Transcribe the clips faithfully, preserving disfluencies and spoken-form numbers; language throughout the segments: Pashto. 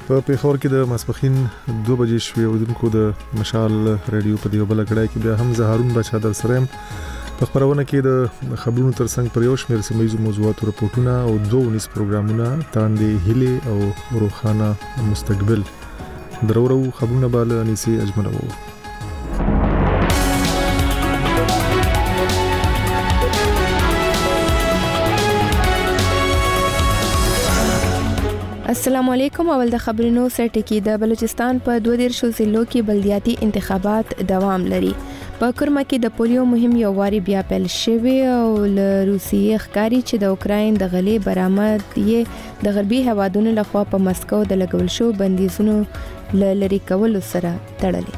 په پیښور کې د ماسپخین دوه بجې شوې ودونکو د مشال رادیو په دیو بل کړای کې بیا هم زهارون بچا در سره په خبرونه کې د خبرونو ترڅنګ پر یو شمېر سیمایي موضوعاتو رپورټونه او دوه ونیس پروګرامونه تاندې هلي او روخانه مستقبل درورو خبرونه بال انیسي اجملو. السلام علیکم. اول د خبرونو سرټکی د بلوچستان په دوه دیرشو ضلعو کې بلدیاتي انتخابات دوام لري. په کرمه کې د پولیو مهم یو واری بیا پیل شوی او له روسیې ښکاری چې د اوکراین د غلې برآمد یې د غربي هوادونو لخوا په مسکو د لګول شو بندیزونو لری کولو سره تړلي.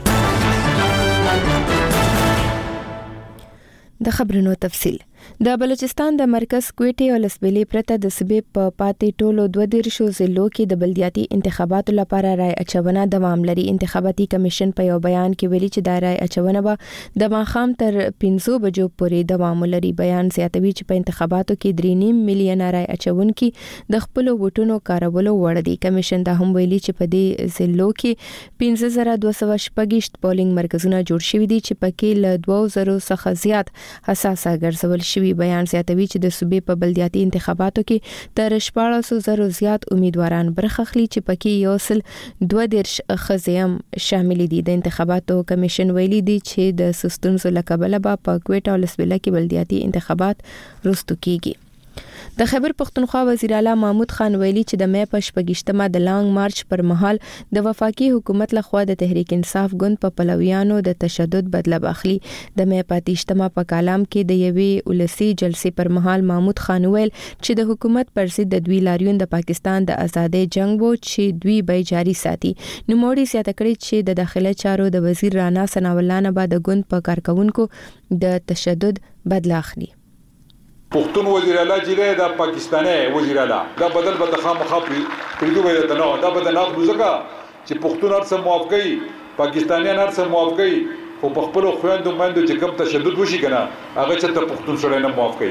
د خبرونو تفصیل. د بلوچستان د مرکز کوټي او لسبيلي پرته د صوبې په پاتې ټولو دوه دیرشو ضلعو کې د بلدیاتي انتخاباتو لپاره رای اچونه دوام لري. انتخاباتي کمیشن په یو بیان کې ویلي چې د رای اچونه به د ماښام تر پنځه بجو پورې دوام لري. بیان زیاتوي چې په انتخاباتو کې درې نیم میلیون رای اچونکي د خپل ووټونو کارولو وړ دي. کمیشن دا هم ویلي چې په دې ضلعو کې پنځه زره دوه سوه شپږ پولینګ مرکزونه جوړ شوي دي چې پکې له دوه زره څخه زیات حساسه ګرځول شوي. بیان زیاتوي چې د صوبې په بلدیاتي انتخاباتو کې تر شپاړس زره زیات امیدواران برخه اخلي چې پکې یو سل دوه دیرش ښځې هم شامل دي. د انتخاباتو کمیشن ویلي دی چې د ستونزو له کبله به په کوټه او لسبيله کې بلدیاتي انتخابات رستو کیږي. د خیبر پختونخوا وزیر اعلی محمود خان ویلي چې د مې په شپږشتمه د لانګ مارچ پر مهال د وفاقي حکومت لخوا د تحریک انصاف ګوند په پلویانو د تشدد بدله اخلي. د مې په تیشتمه په کلام کې د یوې ولسی جلسې پر مهال محمود خان ویل چې د حکومت پر ضد د دوی لاریون د پاکستان د ازادۍ جنگ وو چې دوی به جاری ساتي. نو موړي زیاته کړی چې د داخله چارو د وزیر رانا ثناء الله نه بعد ګوند په کارکونکو د تشدد بدله اخلي. پښتون وزیر اعلی چې دا پاکستاني وزیر اعلی دا بدل به د خامخا پریدو وي دا نو دا به نه بوزګه چې پښتون هرڅه موافقي پاکستانیان هرڅه موافقي خو په خپل خويندو باندې چې کوم تشدد وشي کنه هغه چې ته پښتون سره نه موافقي.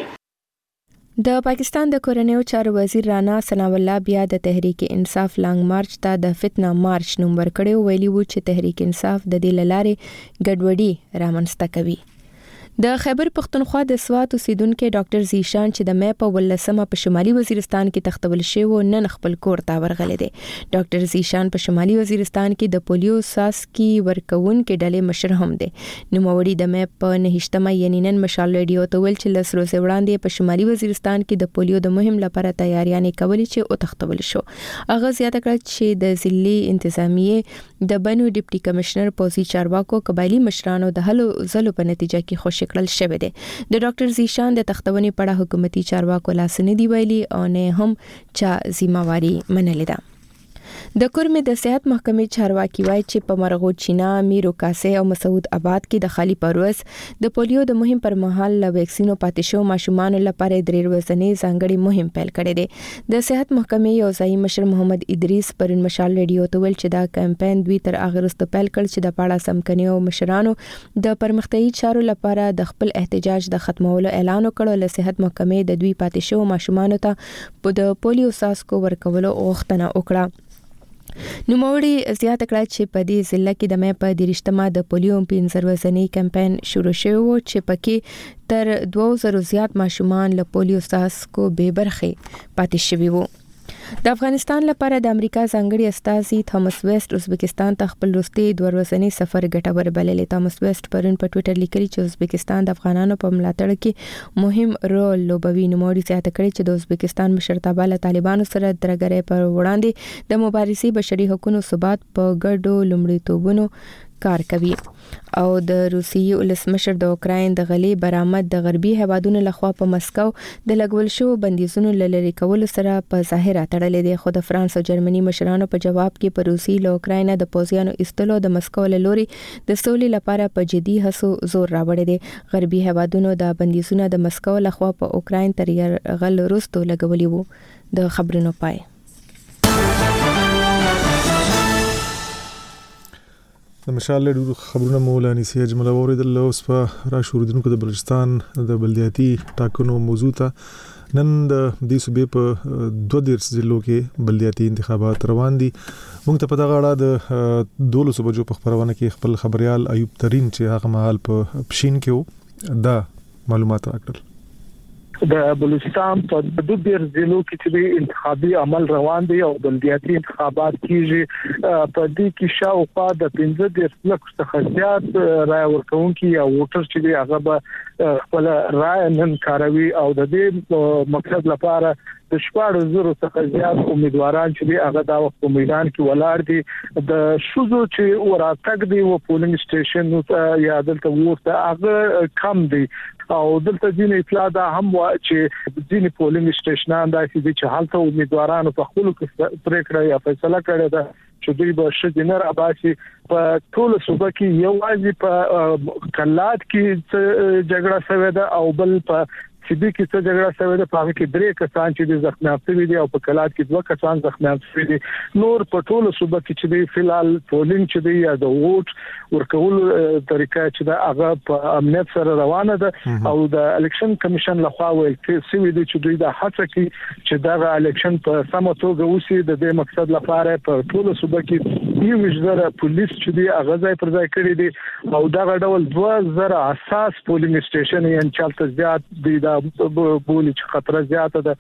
د پاکستان د کورنیو چارو وزیر رانا ثناء الله بیا د تحریک انصاف لانګ مارچ ته د فتنه مارچ نوم ورکړی. ویلي وو چې تحریک انصاف د دې لارې ګډوډي رامنځته کوي. د خیبر پختونخوا د سوات اوسیدونکو ډاکټر زیشان چې د مې په ولسمه په شمالي وزیرستان کې تختول شوی نن خپل کور ته ورغلی دی. ډاکټر زیشان په شمالي وزیرستان کې د پولیو ساسکی ورکون کې ډلې مشر هم دی. نو موړي د مې په نهشتمه یعنی نن مشال رادیو ته ویل چې لسرو سه وړاندې په شمالي وزیرستان کې د پولیو د مهم لپاره تیاریانې کولې چې او تختول شو. هغه زیاته کړ چې د ضلعي انتظامیه د بنو ډیپټي کمشنر پوزي چارواکو قبایلی مشرانو د هلو زلو په نتیجه کې خوشی کړل شوی دی. د ډاکټر زیشان د تختونې پړه حکومتي چارواکو لاس نه دی ویلي او نه هم چا ذمہواری منلې ده. د کورمې د صحت محکمې چارواکي وایي چې په مرغو چینا، میرو کاسه او مسعود آباد کې د خالی پروس د پولیو د مهم پر مهال له ویکسینو پاتې شو ماشومان لپاره درې ورځې ځانګړي مهم پیل کړي دي. د صحت محکمې یو ځای مشر محمد ادریس پرن مشال رادیو ته ویل چې دا کمپاین دوی تر اغرست پیل کړ چې د پاړه سمکنیو مشرانو د پرمختیايي چارو لپاره د خپل احتجاج د ختمولو اعلان وکړ. له صحت محکمې د دوی پاتې شو ماشومان ته د پولیو ساسکو ورکولو غوښتنه وکړه. نو موړي زیاته کړه چې په دې ضلع کې د مې په دیرشتمه د پولیو پنځه ورځنی کمپاین شروع شوی و چې پکې تر دوه زره زیات ماشومان له پولیو ساسکو بے برخه پاتې شوي وو. د افغانستان لپاره د امریکا ځانګړي استازي تامس ویسټ ازبکستان ته خپل وروستي دوه ورځنی سفر ګټور بللی. تامس ویسټ پرون په ټوئیټر لیکلي چې ازبکستان د افغانانو په ملاتړ کې مهم رول لوبوي. نو موړي زیاته کړی چې د ازبکستان مشرتابه له طالبانو سره درګرې پر وړاندې د مبارزې بشري حقوقو ثبات په ګډو لومړیتوبونو کار کوي. او د روسیې ولسمشر د اوکراین د غلې برآمد د غربي هوادونو لخوا په مسکو د لګول شو بندیزونو لری کولو سره په ظاهر اتړلې دي. خو د فرانس او جرمني مشرانو په جواب کې په روسي له اوکراین د پوځیانو استلو د مسکو له لوري د سولې لپاره په جدي هڅو زور راوړی دی. غربي هوادونو د بندیزونو د مسکو لخوا په اوکراین تر یرغل وروسته لګولي وو. د خبرونو پای. د مشال له خبرونه مولانا سي اجمل اوریدل اوس په را شروع دونکو د بلوچستان د بلدیاتي ټاکنو موضوع ته نن د دې صوبې په دوه دیرش ضلعو کې بلدیاتي انتخابات روان دي. موږ ته په دغه اړه د دولسو بجو په خبرونه کې خپل خبريال ایوب ترين چې هغه مهال په پښین کې وو دا معلومات راکړل. د بلوچستان په دوه دیرش ضلعو کې چې انتخابي عمل روان دي او بلدیاتي انتخابات کیږي په دې کې شاوخوا د پنځه دیرش لک څخه زیات رای ورکوونکي او ووټر چې هغه به خپل رای نن کاروي او د دې مقصد لپاره د شپږ زره څخه زیات امیدواران چې هغه دا وخت په میدان کې ولاړ دي د شوزو چې وراتګ دی و پولینګ سټیشن یا دلته ورته هغه کم دي او دلته ځینې اطلاع ده هم چې ځینې پولینګ سټیشنان داسې دي چې حالته امیدوارانو په خپل کې پریکړه یا فیصله کړې ده چې دوی به شدینر اباسي په ټول صوبه کې یو واځي په کلات کې جګړه شوې ده او بل په چې کې څه جګړه شوې ده په هغه کې درې کسان چې زخمیان شوي دي او په کلات کې دوه کسان زخمیان شوي دي. نور په ټول صوبه کې چې د فلال پولینګ چې دی یا د ووټ ورکول طریقه چې دا هغه په امنیت سره روانه ده او د الیکشن کمیشن لخوا ویل شوی دی چې دوی د هڅه کوي چې دا الیکشن په سمه توګه وشي. د دې مقصد لپاره په ټول صوبه کې یو وزاره پولیس چې دی هغه ځای پر ځای کړی دي او دا ډول دوه زره اساس پولینګ سټیشن یې انچالته زیات دي دا بولی چې خطر زیاته ده.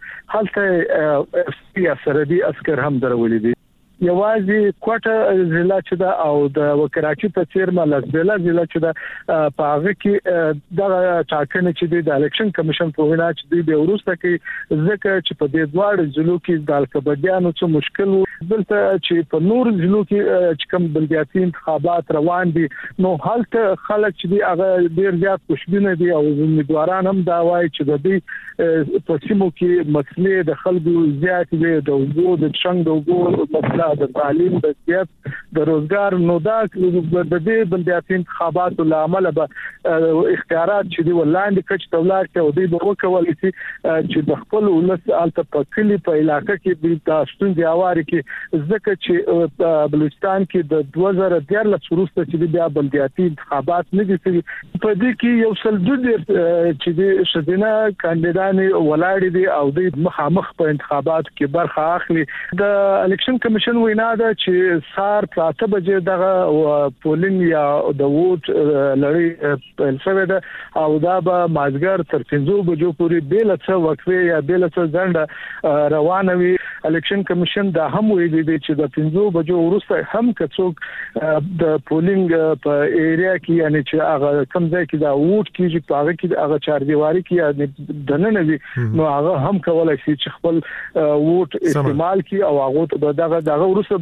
هلته اف سی سرحدي عسكر هم درولې دي. یوازې کوټه ضلع چې دا او د وکراچي په څیر مله ضلع ضلع چې دا په هغه کې د ټاکنې چې د الیکشن کمیشن په وینا چې د ورسته کې ځکه چې په دې دوه ضلعو کې د الکبدیانو څه مشکل دلته چې په نور ضلعو کې چې کوم بلدیاتي انتخابات روان دي نو هلته خلک چې هغه ډیر زیات خوشبینه دي او امیدواران هم دا وایي چې د دې په سیمو کې مسلې د خلکو زیات دي د وګړو د څنګه د وګړو د تعلیم د سیاست د روزګار نو دا د دې بلدیاتي انتخابات لامل به اختیارات چې دی ولاندې کچ تولار کې او دی به وکول شي چې د خپل ولس الته په کلی په علاقې کې د تاسو د اواري کې ځکه چې بلوچستان کې د دوه زره دیارلس وروسته چې بیا بلدیاتي انتخابات نه دي په دې کې یو سل دوه چې د شدینه کاندیدانې ولاړ دي او د مخامخ په انتخابات کې برخه اخلي. د الیکشن کمیشن وینا ده چې سار پراته بجې دغه پولینګ یا د ووټ لړۍ پیل شوې ده او دا به مازګر تر پنځه بجو پورې بیل څه وقفه یا بیل څه ځنډه روانه وي. الیکشن کمیشن دا هم ویلي دی چې د پنځه بجو وروسته هم کڅوک د پولینګ په ایریا کې یعنی چې هغه کم ځای کې دا ووټ کیږي په هغه کې هغه چاردیواري کې دننه وي نو هغه هم کولای شي چې خپل ووټ استعمال کړي او هغه دغه دغه وروسته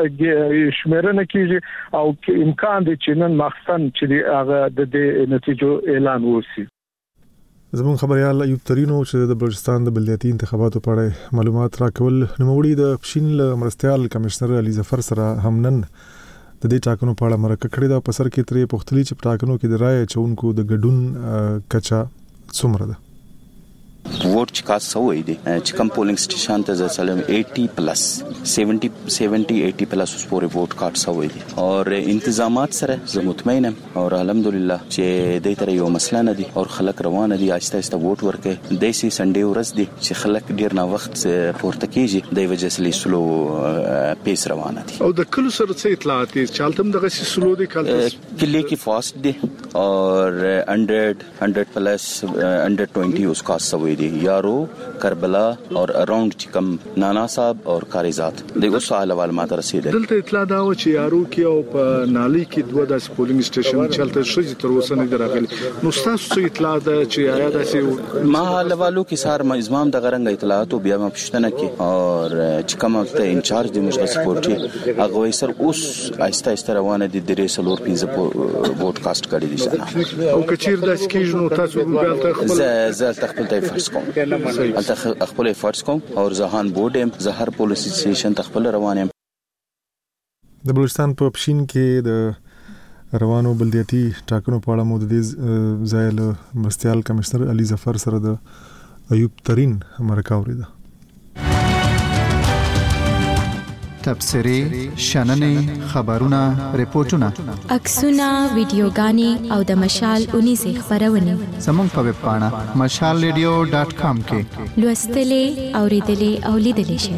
د شمیرنه کیږي او امکان دی چې نن مخصن چې هغه د نتیجو اعلان وشي. زمون خبريال ایوب ترينو چې د بلوچستان د بلدیاتي انتخاباتو په اړه معلومات راکول نوموړي د پښین له مرستيال کمشنر علي ظفر سره هم نن د دې ټاکنو په اړه مرکه کړې ده. په سر کې ترې پختلي چې ټاکنو کې د رائے چونکو د ګډون کچا څومره ده. ووټ چې کا سوې دي چې کوم پولینګ سټیشن ته ځلم eighty plus seventy seventy eighty plus اوس پورې ووټ کارت سوې دي او انتظامات سره زه مطمئن یم او الحمدلله چې دې تر یو مسله نه دي او خلک روان دي آهسته آهسته ووټ ورکې د سي سنډي ورځ دي چې خلک ډیر نه وخت پورته کیږي د وجه سلی سلو پیس روانه دي او د کلو سره څه اطلاعات دي چې البته دغه سي سلو دي کله کلی کې فاست دي او one hundred one hundred plus one hundred twenty اس کا سوې دي یارو کربلا اور اراوند چکم نانا صاحب اور کاریزات دغه سوال حوالہ ماته رسیدل. دلته اطلاع دا و چې یارو کې او په نالي کې دوه داس پولینګ سټیشن چلته شې تر اوسه نه درغلي نو تاسو څه اطلاع ده چې آیا داسې ما حوالو کې سار مزمام د غرنګ اطلاعات او بیا ما پښتنه کې اور چې کوم ته انچارج د مشغل سپورټي هغه سر اوس آیسته آیسته روانه دي درې سلور پنځه پودکاسټ کړی دي او کچیر داس کې نو تاسو بیا ته خپل ز ز خپل ته فرض کوم البته خپل فرض کوم او زهان بورډم زهر پولیس سټیشن خپل روانم. د بلوچستان په پښین کې د روانو بلدیاتي ټاکنو په اړه مو د دې ځای له مرستيال کمشنر علي ظفر سره د ایوب ترين مرکه اوریده. تبصرې شننې خبرونه ریپورتونه عکسونه ویډیوګانې او د مشال اونیزې خبرونه زموږ په ویب پاڼه مشال ریډیو ډاټ کام کې لوستلې اوریدلې او لیدلې شئ.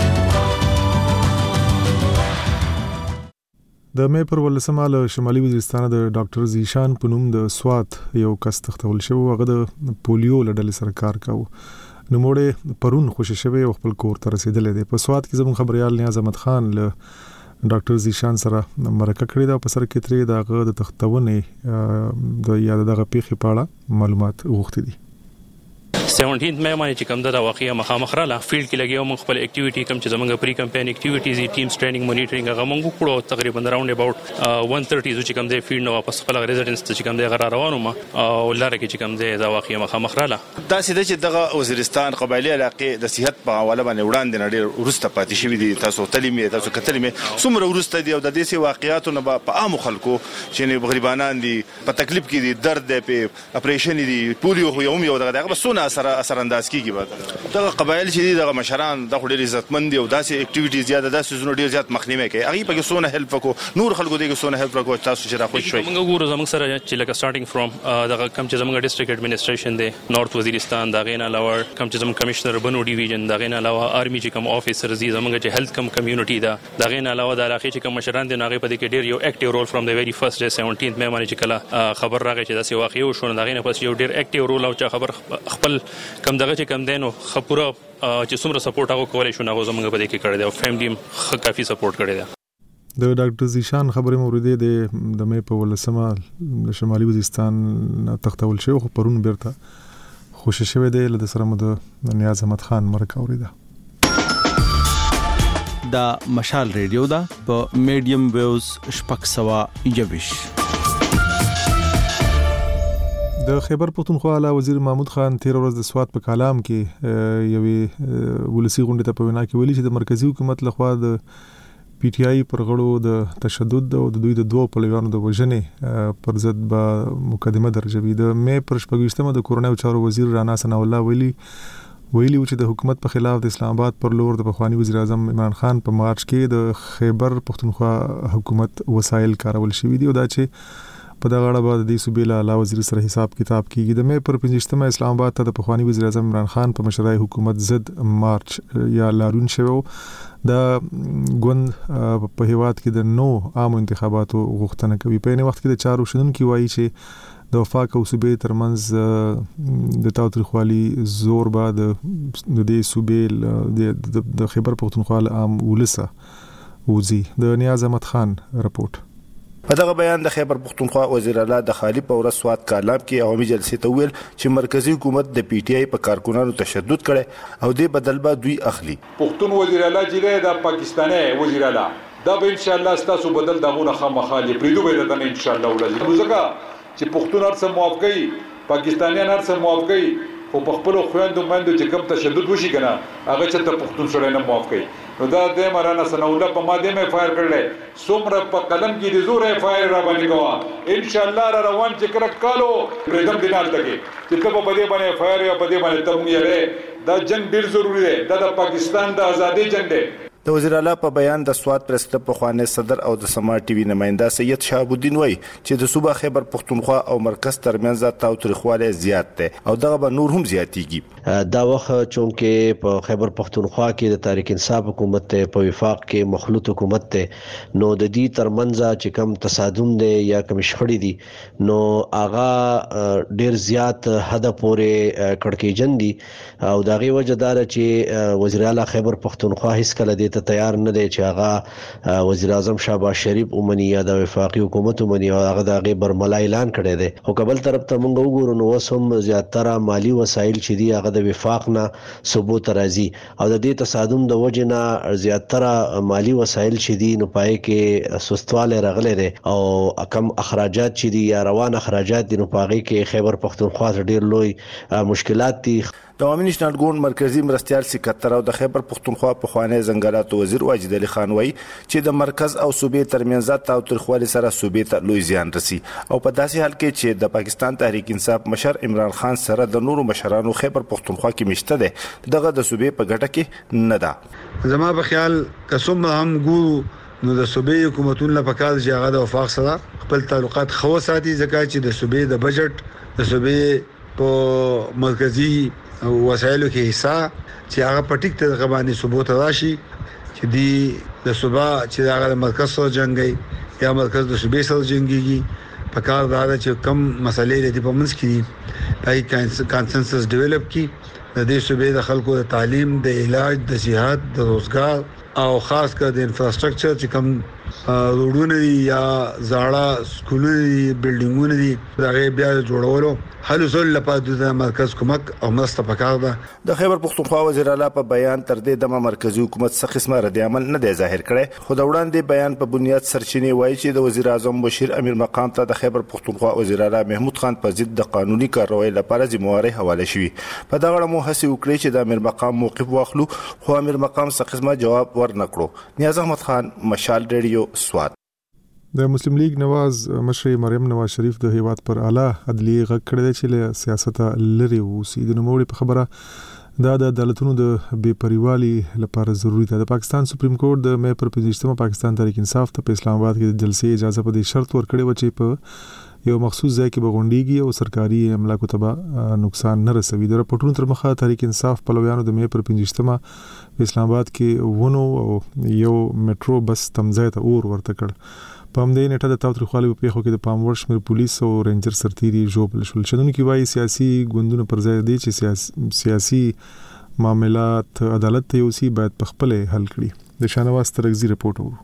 د مې پر ولسمه له شمالي وزیرستان د ډاکټر زیشان په نوم د سوات یو کس تختول شو. هغه د پولیو له ډلې سره کار کاوه. نو موړې پرون خوشی شوی او خپل کور ته رسیدلې ده. په سوات کې زموږ خبريال نیاز احمد خان له ډاکټر زیشان سره مرکه کړې ده. په سر کې ترې دغه د تختونې د یاد دغه پیښې په اړه معلومات غوښتي دي. سیونټینث مې باندې چې کوم د واقعیا مخامخ را لا فیلډ کې لګیو موږ خپل اکټیویټي کوم چې زمونږ پری کمپاین اکټیویټیز ټیمز ټریننګ مانیټرینګ هغه موږ کړو. تقریبا راوند اباوت one thirty چې کوم د فیلډ نو واپس خپل ریزیډنس ته چې کوم د غرا روانو ما او لاره کې چې کوم د واقعیا مخامخ را لا دا سیده چې دغه وزیرستان قبایلی علاقې د صحت په حواله باندې وړاندې نړۍ ورسته پاتې شوې دي. تاسو تلمې تاسو کتلمې څومره ورسته دي او د دې سي واقعیاتو نه په عام خلکو چې نه غریبانان دي په تکلیف کې دي درد دی په اپریشن دي پولیو خو یوم یو دغه بسونه اثر اثر انداز کیږي. دغه قبایل چې دغه مشران د ډېر عزتمند دي او داسې اکټیویټیز زیاده داسې زونه ډېر زیات مخنیمه کوي. هغه په سونه هیلپ وکړو نور خلکو دغه سونه هیلپ وکړو تاسو چې راخوش شوي. موږ ګورو زموږ سره چې لکه سٹارټینګ فرام دغه کم چې زموږ ډیسټریکټ اډمنستریشن دی نارث وزیرستان دا غین علاوه کم چې زموږ کمشنر بنو ډیویژن دا غین علاوه آرمي چې کوم افیسر زی زموږ چې هیلث کم کمیونټي دا دا غین علاوه د علاقې چې کوم مشران دي هغه په دې کې ډېر یو اکټیو رول فرام د ویری فرست ډے seventeenth مې باندې چې کله خبر راغی چې داسې واقعي وشو دا غین پس یو ډېر اکټیو رول او چې خبر خپل کم دغه چې کم دینو خپره چې څومره سپورټ هغه کولای شو هغه زموږ په دې کې کړی دی او فیملی خ کافي سپورټ کړی دی. د ډاکټر زیشان خبرې موریدې د د مې په ولسمه شمالي وزیرستان تختول شو خو پرون بیرته خوشی شوی دی. له سره مو د نیاز احمد خان مرکه اوریده. دا مشال ریډیو دا په میډیم ویوز شپږ سوه یویش. د خیبر پختونخوا اعلی وزیر محمود خان تیر ورځ د سوات په کلام کې یوې ولسی غونډه ته په وینا کې ویلي چې د مرکزی حکومت لخوا د پی ټی آی پر غړو د تشدد او د دوی د دوه پلویانو د وژنې پر ضد به مقدمه درج وي. د مې پر شپږشتمه د کورونایي چارو وزیر رانا ثنا الله ویلي ویلي چې د حکومت په خلاف د اسلام آباد پر لور د پخوانی وزیر اعظم عمران خان په مارچ کې د خیبر پختونخوا حکومت وسایل کارول شوی دي او دا چې په دغه اړه به د صوبې له اعلی وزیر سره حساب کتاب کیږي. د مې پر پنځشتمه اسلام آباد ته د پخوانی وزیر اعظم عمران خان په مشرۍ حکومت ضد مارچ یا لارون شوی. دا ګوند په هیواد کې د نو عام انتخاباتو غوښتنه کوي. په یوه وخت کې د چارو شنونکي وایي چې د وفاق او صوبې ترمنځ د تاوتریخوالي زور به د دې صوبې د خیبر پختونخوا عام ولسه وزي. د نیاز احمد خان رپورټ. په دغه بیان د خیبر پختونخوا وزیر اعلی د خالی په ورځ سوات کالام کې عوامي جلسې ته ویل چې مرکزی حکومت د پی ټی آی په کارکونانو تشدد کړي او د بدل به دوی اخلي. پختون وزیر اعلی چې د پاکستاني وزیر اعلی دا به ان شاء الله ستاسو بدل دغه خامخالي پریدو به دنه ان شاء الله ولزي ځکه چې پختون هر څه موافقي پاکستانیان هر څه موافقي خو په خپل خويندو باندې چې کوم تشدد وشي کنه هغه چې ته پختون سره نه موافقي نو دا د مرانا سنوله په ماده مې فایر کړل څومره په قلم کې د زور فایر را باندې کوه ان شاء الله را روان چې کړه کالو پرېدم دینال تکي چې ته په دې باندې فایر یا په دې باندې تم یې دا جنگ ډیر ضروری دی دا د پاکستان د ازادي جنگ دی. د وزیر اعلی په بیان د سوات پرسته په خوانې صدر او د سما ټي وي نماینده سید شهاب الدین وای چې د صوبه خیبر پختونخوا او مرکز ترمنځ تاوتریخواله زیات ده او دغه به نور هم زیاتیږي. دا وخت چونکه په خیبر پختونخوا کې د تحریک انصاف حکومت ته په وفاق کې مخلوط حکومت ته نو د دې ترمنځ چې کم تصادم ده یا کم شخړې دي نو اغا ډیر زیات حد پورې کړکېجن دي او دغه وجدار چې وزیر اعلی خیبر پختونخوا هیڅ کله دې ته تیار نه دی چې هغه وزیر اعظم شهباز شریف اومني یا د وفاقي حکومت اومني او هغه دغه برملا اعلان کړی دی. او قبل طرف ته موږ وګورو نو وسوم زیاتره مالی وسایل چې دی هغه د وفاق نه ثبوت راځي او د دې تصادم د وجنه زیاتره مالی وسایل چې دی نو پای کې سستواله راغلي دي او کم اخراجات چې دی یا روان اخراجات دی نو پاغي کې خیبر پختونخوا ډیر لوی مشکلات دي. د عوامي نېشنل ګوند مرکزی مرستيال سکرټر او د خیبر پښتونخوا په خوانی زنګلات وزیر واجد علي خان وایي چې د مرکز او صوبې ترمنځ تاوتریخوالي سره صوبې ته لوی زیان رسي او په داسې حال کې چې د پاکستان تحریک انصاف مشر عمران خان سره د نورو مشرانو خیبر پښتونخوا کې مشته ده دغه د صوبې په ګټه کې نه ده. زما په خیال قسم هم ګورو نو د صوبې حکومتونو لپاره کال چې هغه د وفاق سره خپل تعلقات خو ساتي ځکه چې د صوبې د بجټ د صوبې په مرکزی وسایلو کې حصہ چې هغه پټیک ته غواني صوبو ته راشي چې دی د صوبا چې هغه د مرکز سره جنگي یا مرکز د صوبې سره جنگيږي په کار دا چې کم مسلې لري په منځ کې پای کانسنسس ډیولپ کی د دې صوبې د خلکو د تعلیم د علاج د صحت د روزګار او خاص کر د انفراستراکچر چې کوم روډونه یا زاړه سکولونه بلډینګونه دي هغه بیا جوړولو حل زول لپاره د مرکز کومک او مرسته پکار ده. د خیبر پښتونخوا وزیر اعلی په بیان تر دې د مرکزی حکومت څخه قسمه رد عمل نه دی ظاهر کړي خو د وړاندې بیان په بنیاد سرچینې وایي چې د وزیر اعظم بشیر امیر مقام ته د خیبر پښتونخوا وزیر اعلی محمود خان په ضد د قانوني کاروایی لپاره ذمہواری حواله شوې. په دغه اړه مو هڅه وکړې چې د امیر مقام موقف واخلو خو امیر مقام څخه قسمه جواب ورنکړو. نیاز احمد خان، مشال ریډیو، سوات. د مسلم لیگ نواز مشر مریم نواز شریف د هیواد پر اعلی عدلیه غږ کړی دی چې له سیاست لري اوسي. د نوموړي په خبره دا د عدالتونو د بې پریوالي لپاره ضروری ده. د پاکستان سپریم کورټ د مې پر پنځه پاکستان تحریک انصاف ته په اسلام آباد کې د جلسې اجازه په دې شرط ورکړې و چې په یو مخصوص ځای کې بغونډيږي او سرکاري املاکو ته نقصان نه رسوي. د راپورټونو تر مخه تحریک انصاف پلویانو د مې پر پنځه په اسلام آباد کې ونو او یو میټرو بس تمځای ته اور ورته کړ. په همدې نیټه د تاوتریخوالي په پیښو کې د پاموړ شمېر پولیس او رینجر سرتیري ژوبل شول. شنونکي وایي سیاسي ګوندونو پر ځای دي چې سیاسي سیاسي معاملات عدالت ته یوسي باید په خپل حل کړي. د شانواز ترغزي رپورټ وو.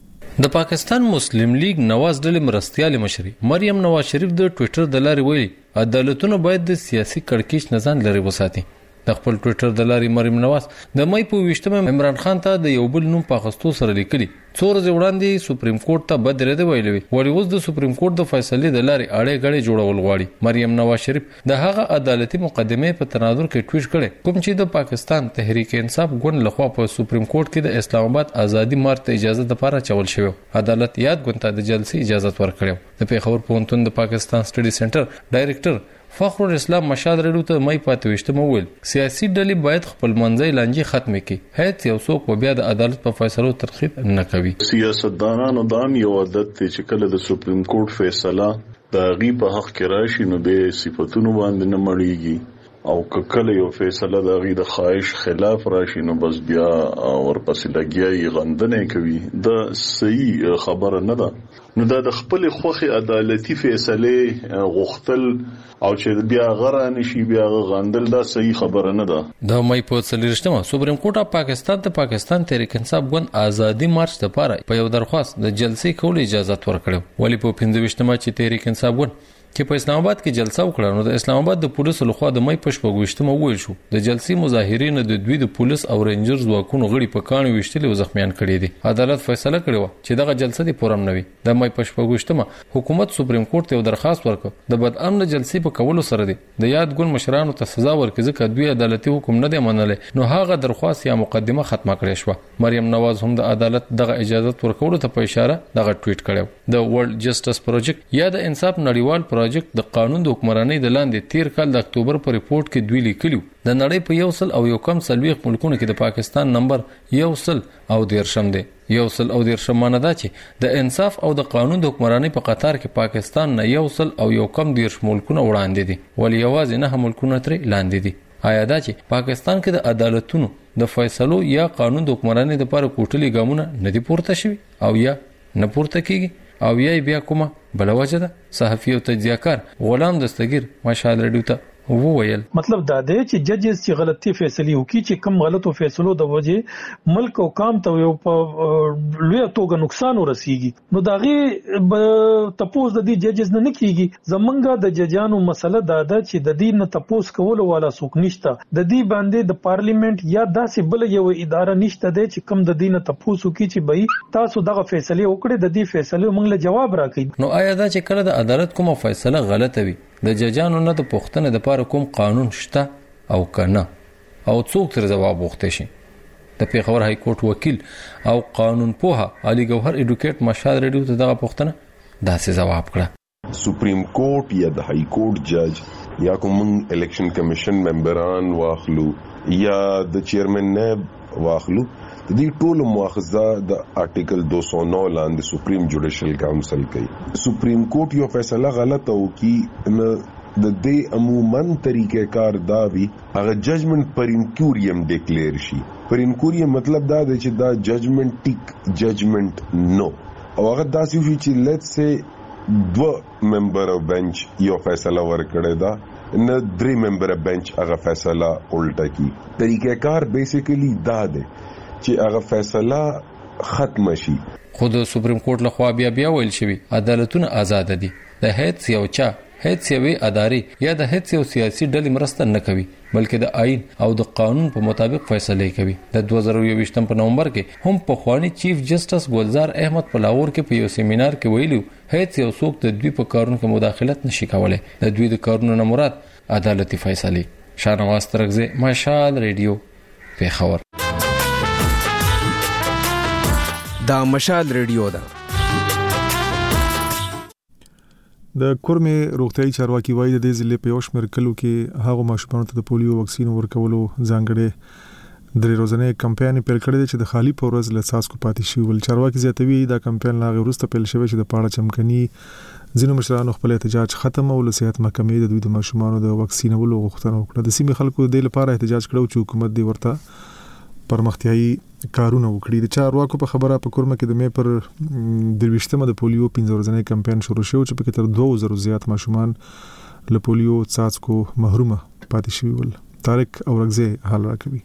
د پاکستان مسلم لیگ نواز ډلې مرستيال مشري مریم نواز شریف د ټوئیټر د لارې ویلي عدالتونه باید د سیاسي کړکېچ نه ځان لري وساتي. د خپل ټوئیټر د لارې مریم نواز د مې په ویشتمه عمران خان ته د یو بل نوم په اخستو سره لیکلي څو ورځې وړاندې سپریم کورټ ته بد رد ویلي وړي اوس د سپریم کورټ د فیصلې د لارې اړې غړې جوړول غواړي. مریم نواز شریف د هغه عدالتي مقدمې په تناظر کې ټویټ کړي کوم چې د پاکستان تحریک انصاف ګوند لخوا په سپریم کورټ کې د اسلام آباد ازادي مارچ ته اجازه لپاره چول شوی. عدالت یاد ګوند ته د جلسې اجازه ورکړه. د پیښور پوهنتون د پاکستان سټډي سنټر ډایریکټر فخر الاسلام مشال رډو ته مې پاتې وشته مول سیاسي ډلې باید خپل منځي لانجې ختم کړي. هیڅ یو څوک بیا د عدالت په فیصلو ترخیب نه کوي. سیاستدانانو دام یو عادت دی چې کله د سپریم کورټ فیصله د غي په حق کې راشي نو به صفاتونو باندې نه مړیږي او کله یو فیصله د غي د خواهش خلاف راشي نو بس بیا ورپسې لګیای غندنه کوي. د صحیح خبره نه ده. نو دا د خپل خوخي عدالتي فیصله غوښتل او چې بیا غره نشي بیا غندل دا صحیح خبره نه ده. د مې په څلورشتمه سپریم کورټ پاکستان ته پاکستان تحریک انصاف ګوند ازادي مارچ لپاره په یو درخواست د جلسې کول اجازه ورکړه. ولی په پنځه چې تحریک انصاف ګوند چې په اسلام آباد کې جلسه وکړه نو د اسلام آباد د پولیسو لخوا د مې په شپږویشتمه ویل شو د جلسې مظاهرین د دوی د پولیس او رینجر ځواکونو غړي په کانو وشتل او زخمیان کړي دي. عدالت فیصله کړې و چې دغه جلسه د پورم نوي. د مې په شپږویشتمه حکومت سپریم کورټ ته درخواست ورکړ د بد امن جلسې په کولو سره دي د یاد ګوند مشرانو ته سزا ورکړي ځکه دوی عدالتي حکم نه دی منلې نو هغه درخواست یا مقدمه ختمه کړې شو. مریم نواز هم د عدالت دغه اجازه ورکولو ته په اشاره دغه ټویټ کړو. د ورلد جسټس پروجیکټ یا د انصاف نړیوال پروجیکټ د قانون د حکمرانۍ د لاندې تیر کال د اکتوبر په ریپورت کې دوی لیکلو د نړۍ په یو سل او یو کم سلويخ ملکونو کې د پاکستان نمبر یو سل او دیرشم دی. یو سل او دیرشم معنی دا چې د انصاف او د قانون د حکمرانۍ په قطار کې پاکستان نه یو سل او یو کم دیرش ملکونه وړاندې دي ولی یوازې نه ملکونه ترې لاندې دي. آیا دا چې پاکستان کې د عدالتونو د فیصلو یا قانون د حکمرانۍ لپاره کوټلي ګامونه نه دي پورته شوي او یا نه پورته کیږي او یا بیا کومه بل وجه ده؟ صحفي او تجزیه‌کار غلام دستگیر مشال رډیو ته وویل مطلب دا دی چې ججز چې غلطي فیصله وکړي چې کم غلطو فیصلو د وجه ملک او قوم ته یو په لوی توګه نقصان ورسیږي نو داغه تپوس د دې ججز نه کیږي. زمونږه د ججانو مسله دا ده چې د دې نه تپوس کول والا څوک نشته. د دې باندې د پارلیمنت یا داسې بل یو اداره نشته دی چې کم د دې نه تپوس وکړي چې به تاسو دغه فیصله وکړي د دې فیصله موږ له جواب راکړي. نو آیا دا چې کله د عدالت کومه فیصله غلطه وي د ججانو نه د پښتنه د پاره کوم قانون شته او کنه او څوک تر جواب وغوښتي شي. د پیښور های کورټ وکیل او قانون پوها علي ګوهر اډوکیټ مشال ریډیو ته دغه پوښتنه داسې جواب کړه. سپریم کورټ یا د های کورټ جج یا کوم الیکشن کمیشن ممبران واخلو یا د چیرمن نائب واخلو، د دې ټول مؤاخذه د آرټیکل دو سو نو لاندې سپریم جوډیشل کونسل کوي. سپریم کورټ یو فیصله غلطه وکي نه د دې عموماً طریقې کار دا وی هغه ججمنٹ پر انکوریم ډیکلیئر شي. پر انکوریم مطلب دا دی چې دا ججمنٹ ټیک ججمنٹ نو او هغه داسې وی چې لیټس سي دو ممبر اف بنچ یو فیصله ورکړی دا نه درې ممبر اف بنچ هغه فیصله الټا کی. طریقې کار بیسیکلی دا دی چې هغه فیصله ختم شي. خود سپریم کورټ لخوا بیا بیا ویل شوی عدالتونه آزاد دي، د هیڅ یو چا هیڅ یوې ادارې یا د هیڅ یو سیاسي ډلې مرسته نه کوي، بلکې د آئین او د قانون په مطابق فیصله کوي. د دوه زره یوویشتم په نومبر کې هم پخوانی چیف جسټس ګلزار احمد په لاهور کې په یو سیمینار کې ویلو هیڅ یو څوک د دوی په کارونو کې مداخلت نشي کولای. د دوی د کارونو نه مراد عدالتي فیصله. شاهنواز ترغزه، مشال ریډیو، پیښور. دا مشال ریډیو ده. د کورمې روغتیايي چارواکي وایي د دې ضلع په یو شمېر کلو کې هغو ماشومانو ته د پولیو واکسین ورکولو ځانګړی درې ورځنی کمپاین پیل کړی دی چې د خالی په ورځ له څاڅکو پاتې شوي ول. چارواکي زیاتوي دا کمپاین لا وروسته پیل شوی چې د پاړه چمکني ځینو مشرانو خپل احتجاج ختم او له صحت محکمې د دوی د ماشومانو د واکسینولو غوښتنه وکړه. د سیمې خلکو د لپاره احتجاج کړو چې حکومت دی ورته پرمختیايي کارونه وکړي. د چارواکو په خبره په کورمه کې د مې پر درويشتمه د پولیو پنځه ورځنی کمپاین شروع شو چې په کې تر دوه زره زیات ماشومان له پولیو څاڅکو محرومه پاتې شوي ول. طارق اورغزه حال راکوي.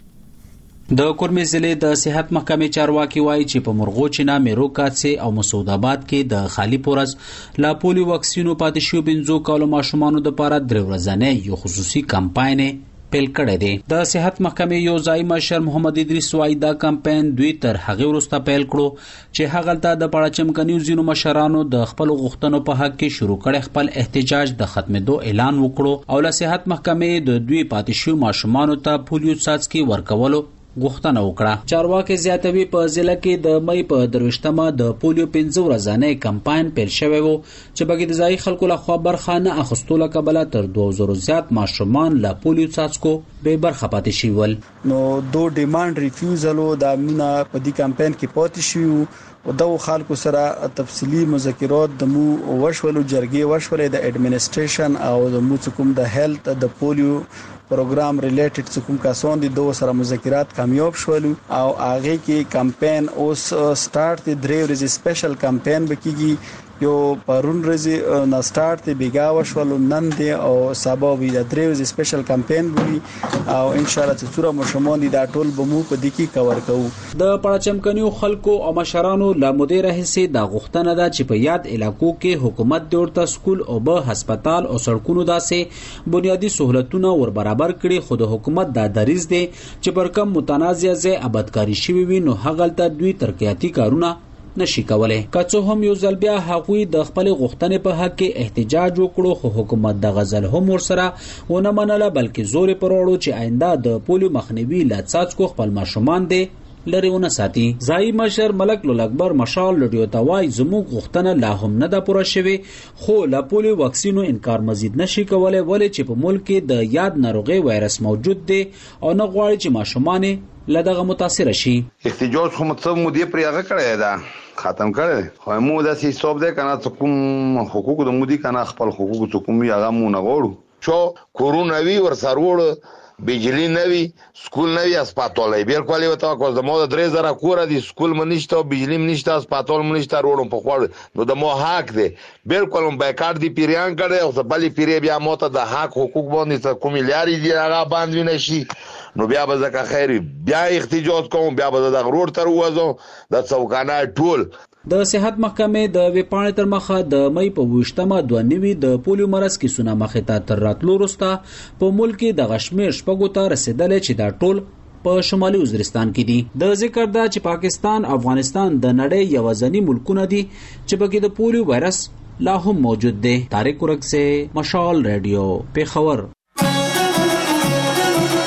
د کورمې ضلع د صحت محکمې چارواکي وایي چې په مرغوچینا، میروکاتسي او مسعود آباد کې د خالی پورز لا پولیو واکسینو پاتې شوي بنځو کالو ماشومانو د لپاره درې ورځنی یو خصوصي کمپاین پیل کړی دی. د صحت محکمې یو ځای مشر محمد ادریس وایي دا کمپاین دوی تر هغه وروسته پیل کړو چې هغه ته د پاړه چمکنیو ځینو مشرانو د خپل غوښتنو په حق کې شروع کړي خپل احتجاج د ختمېدو اعلان وکړو او له صحت محکمې د دوی پاتې شوي ماشومانو ته پولیو څاڅکي ورکولو غوښتنه وکړه. چارواکي زیاتوي په ضلع کې د مې په درويشتمه د پولیو پنځه ورځنی کمپاین پیل شوی وو چې بګې د ځای خلکو لخوا برخه نه اخیستلو کبله تر دوه زره زیات ماشومان له پولیو څاڅکو به برخه پاتې شي ول. نو دو ډیماند ریفیوزل د امونه په دې کمپاین کې پاتې شي او د خلکو سره تفصیلی مذاکرات د مو وشولو جرګې وشولې د اډمنسټریشن او د مو کوم د هیلث د پولیو پروګرام ریلیټډ څخه کسان دي دوه سره مذاکرات کامیاب شول او هغه کې کمپاین اوس سٹارټ دی درې ورځې سپیشل کمپاین بکیږي. یو پرون ورځ نه سٹارټ دی بیګا وشول نن دی او سبا وی د درې ورځې سپیشل کمپاین وی او ان شاء الله چې څوره مشمون دي دا ټول به مو په دې کې کور کوو. د پاړه چمکنیو خلکو او مشرانو له مدیر حصے د غوښتنه ده چې په یاد علاقو کې حکومت د ورته سکول او به هسپتال او سړکونو داسې بنیادی سہولتونه ور برابر کړي. خو د حکومت د دریز دی چې برکم متنازع ځای آبادکاری شوی وي نو هغه ته دوی ترقیاتی کارونه نشي کولای. که څه هم یو ځل بیا هغوی د خپل غوښتنې په حق کې احتجاج وکړو خو حکومت د غزل هم ورسره ونه منله بلکې زور پر وړو چې آینده د پولیو مخنیوي لا څاڅکو خپل ماشومان دي لري ونه ساتي. ځای مشر ملک لول اکبر مشال لډیو ته وایي زموږ غوښتنه لا هم نه ده پوره شوې خو لا پولیو واکسینو انکار مزید نشي کولای ولې چې په ملک کې د یاد ناروغي وایرس موجود دی او نه غواړي چې ماشومان لدغه متاثر شي. احتجاج خو مطلب مو دی پرېغه کړی دا ختم کړی خو مو د حساب ده کنه ته کوم حقوق د مودي کنه خپل حقوق ته کوم یغه مو نه غوړو چې کورونا وی ور سرور بجلی نوی سکول نوی اسپاتولای بیر کولی وته کو د مو د درې زره کور دي سکول منشته بجلی منشته اسپاتول منشته وروړم په خوړ نو د مو حق دی بیر کولم بیکار دی پیریان کړي او بلی پیری بیا موته د حق حقوق باندې کوم لاري دی هغه باندې نشي نو بیا به زکه خیر بیا احتجاج کوم بیا به د غرور تر وځو د څوکانه ټول. د صحت محکمې د ویپاڼې تر مخه د مې په وشتمه دوه نوي د پولیو مرض کې سونه مخه ته تر راتلو وروسته په ملک کې د غشمیر شپږو ته رسیدلې چې دا ټول په شمالي وزیرستان کې دي. د ذکر دا چې پاکستان افغانستان د نړۍ یوازینی ملکونه دي چې پکې د پولیو وایرس لا هم موجود دی. طارق ورغزه، مشال ریډیو، پیښور.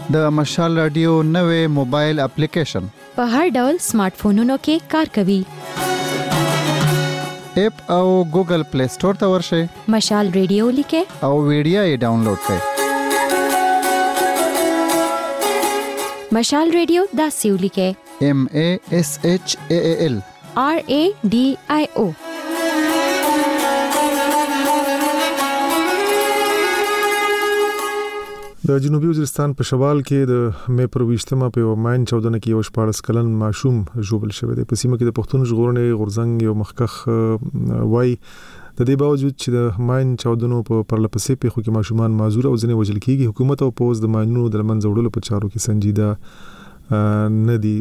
د مشال رادیو نوې موبایل اپلیکیشن په هر ډول سمارټ فونونو کې کار کوي. اپ او ګوګل پلی سٹور ته ورشئ. مشال ریډیو لیکه او ویډیو یې ډاونلوډ کړئ. مشال ریډیو داسې ولیکه: M A S H A A L R A D I O. د جنوبي وزیرستان په شوال کې د مې پر ویشتمه په ماین چودنه کې یو شپاړس کلن ماشوم ژوبل شوی دی. په سیمه کې د پښتون ژغورنې غورځنګ یو مخکخ وای د دې باوجود چې د ماین چودنو په پرلپسې پیښو کې ماشومان معذور او ځنې وژل کیږي، حکومت او پوز د ماینونو د منځه وړلو په چارو کې سنجیده نه دي.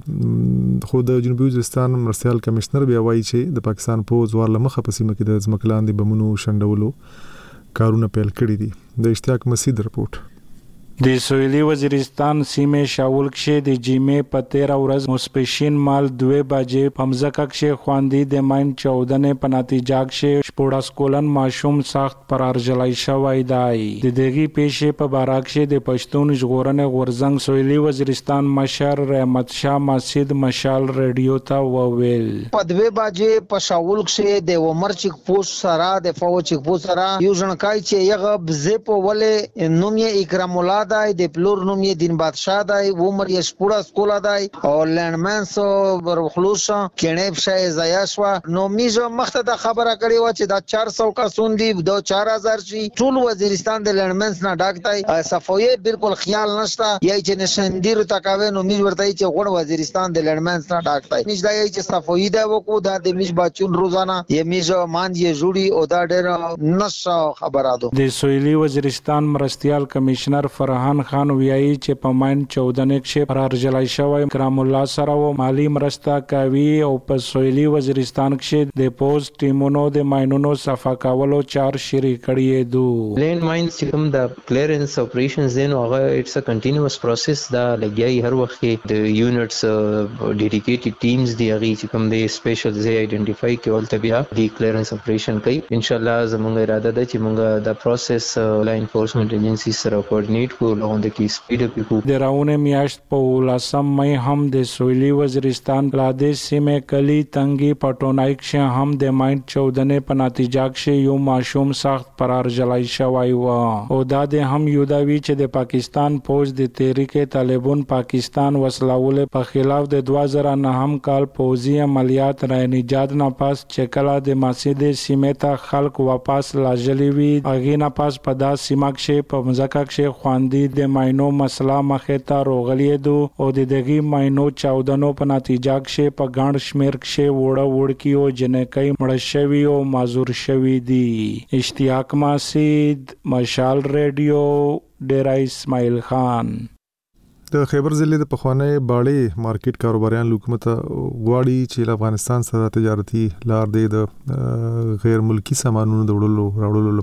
خو د جنوبي وزیرستان مرستيال کمشنر بیا وایي چې د پاکستان پوز ورله مخه په سیمه کې د ځمکلاندې بمونو شندولو کارونه پیل کړي دي. د اشتیاق مسعود رپورت. د سویلي وزیرستان سیمه شاول کې د جمعې په تیرا ورځ مصبحین مال دوه بجې په مزکه کې خواندې د ماین چودنې په نتیجه کې شپږ کلن ماشوم سخت فرار جلای شوی دی. د دغه پیښې په باره کې د پښتون ژغورنې غورځنګ سویلي وزیرستان مشر رحمت شاه مسعود مشال ریډیو ته وویل: په دوه بجې په شاول کې د عمر چیک پوسټ سره د فوج چیک پوسټ سره یو ځنکای چې یغه بزپ ولې نوم یې اکرام الله دای د پلور نوم یې دین بادشاہ دای عمر یې سپوړه سکولا دای او لندمنس برخلوص کینیب شای زیاشوا نو میزه مخته د خبره کړي و چې دا چار سو کسون دی د چار هزار شي ټول وزیرستان د لندمنس نه ډاکټای صفوی بالکل خیال نشته یی چې نشندیر تکاوي نو میز ورته چې غون وزیرستان د لندمنس نه ډاکټای میز دا یی چې صفوی دا وکړو دا د میز بچون روزانه یی میزه مان یې جوړي او دا ډېر نشه خبره ده. د سویلي وزیرستان مرستيال کمشنر فرحان خان ویایي چې په ماین چودنې کې فرار جلای شوی کرام الله سره و مالی مرسته کوي او په سویلي وزیرستان کې د پوز ټیمونو د ماینونو صفا کولو چار شری کړی دو. لینډ ماینز چې کوم د کلیرنس اپریشنز دین هغه اټس ا کنټینیوس پروسس دا لګیای هر وخت د یونټس ډیډیکیټډ ټیمز دی هغه چې کوم د سپیشل زی ایډنټیفای کول ته بیا د کلیرنس اپریشن کوي. ان شاء الله زموږ اراده ده چې موږ د پروسس لا انفورسمنت ایجنسی سره کوارډینیټ کوو د کی سپیډ اپ د راونه میاشت په لسم مې هم د سویلي وزیرستان بلادیش سیمه کلی تنګي پټونای کې هم د ماین چودنې په نتیجه کې یو ماشوم سخت فرار جلای شوی و او دا د هم یو دا وی چې د پاکستان فوج د تحریک طالبان پاکستان وسلول په خلاف د دوه هزار نه هم کال فوجي عملیات را نجات نه پاس چکلا د مسجد سیمه ته خلق واپس لاجلی وی اغه نه پاس په دا سیمه کې په مزکه کې خواندې د ماینو مسله مخه ته روغلی دو او د دغه ماینو چودنو په نتیجه کې په ګڼ شمیر کې وړه وړکی او جنکای مړ شوی او معذور شوی دي. اشتیاق مسعود مشال ریډیو ډیرا اسماعیل خان. د خیبر ضلع د پخوانی باړې مارکیټ کاروباریان حکومت غواړي چې افغانستان سره تجارتي لار دی د غیر ملکی سامانونو د وړلو راوړلو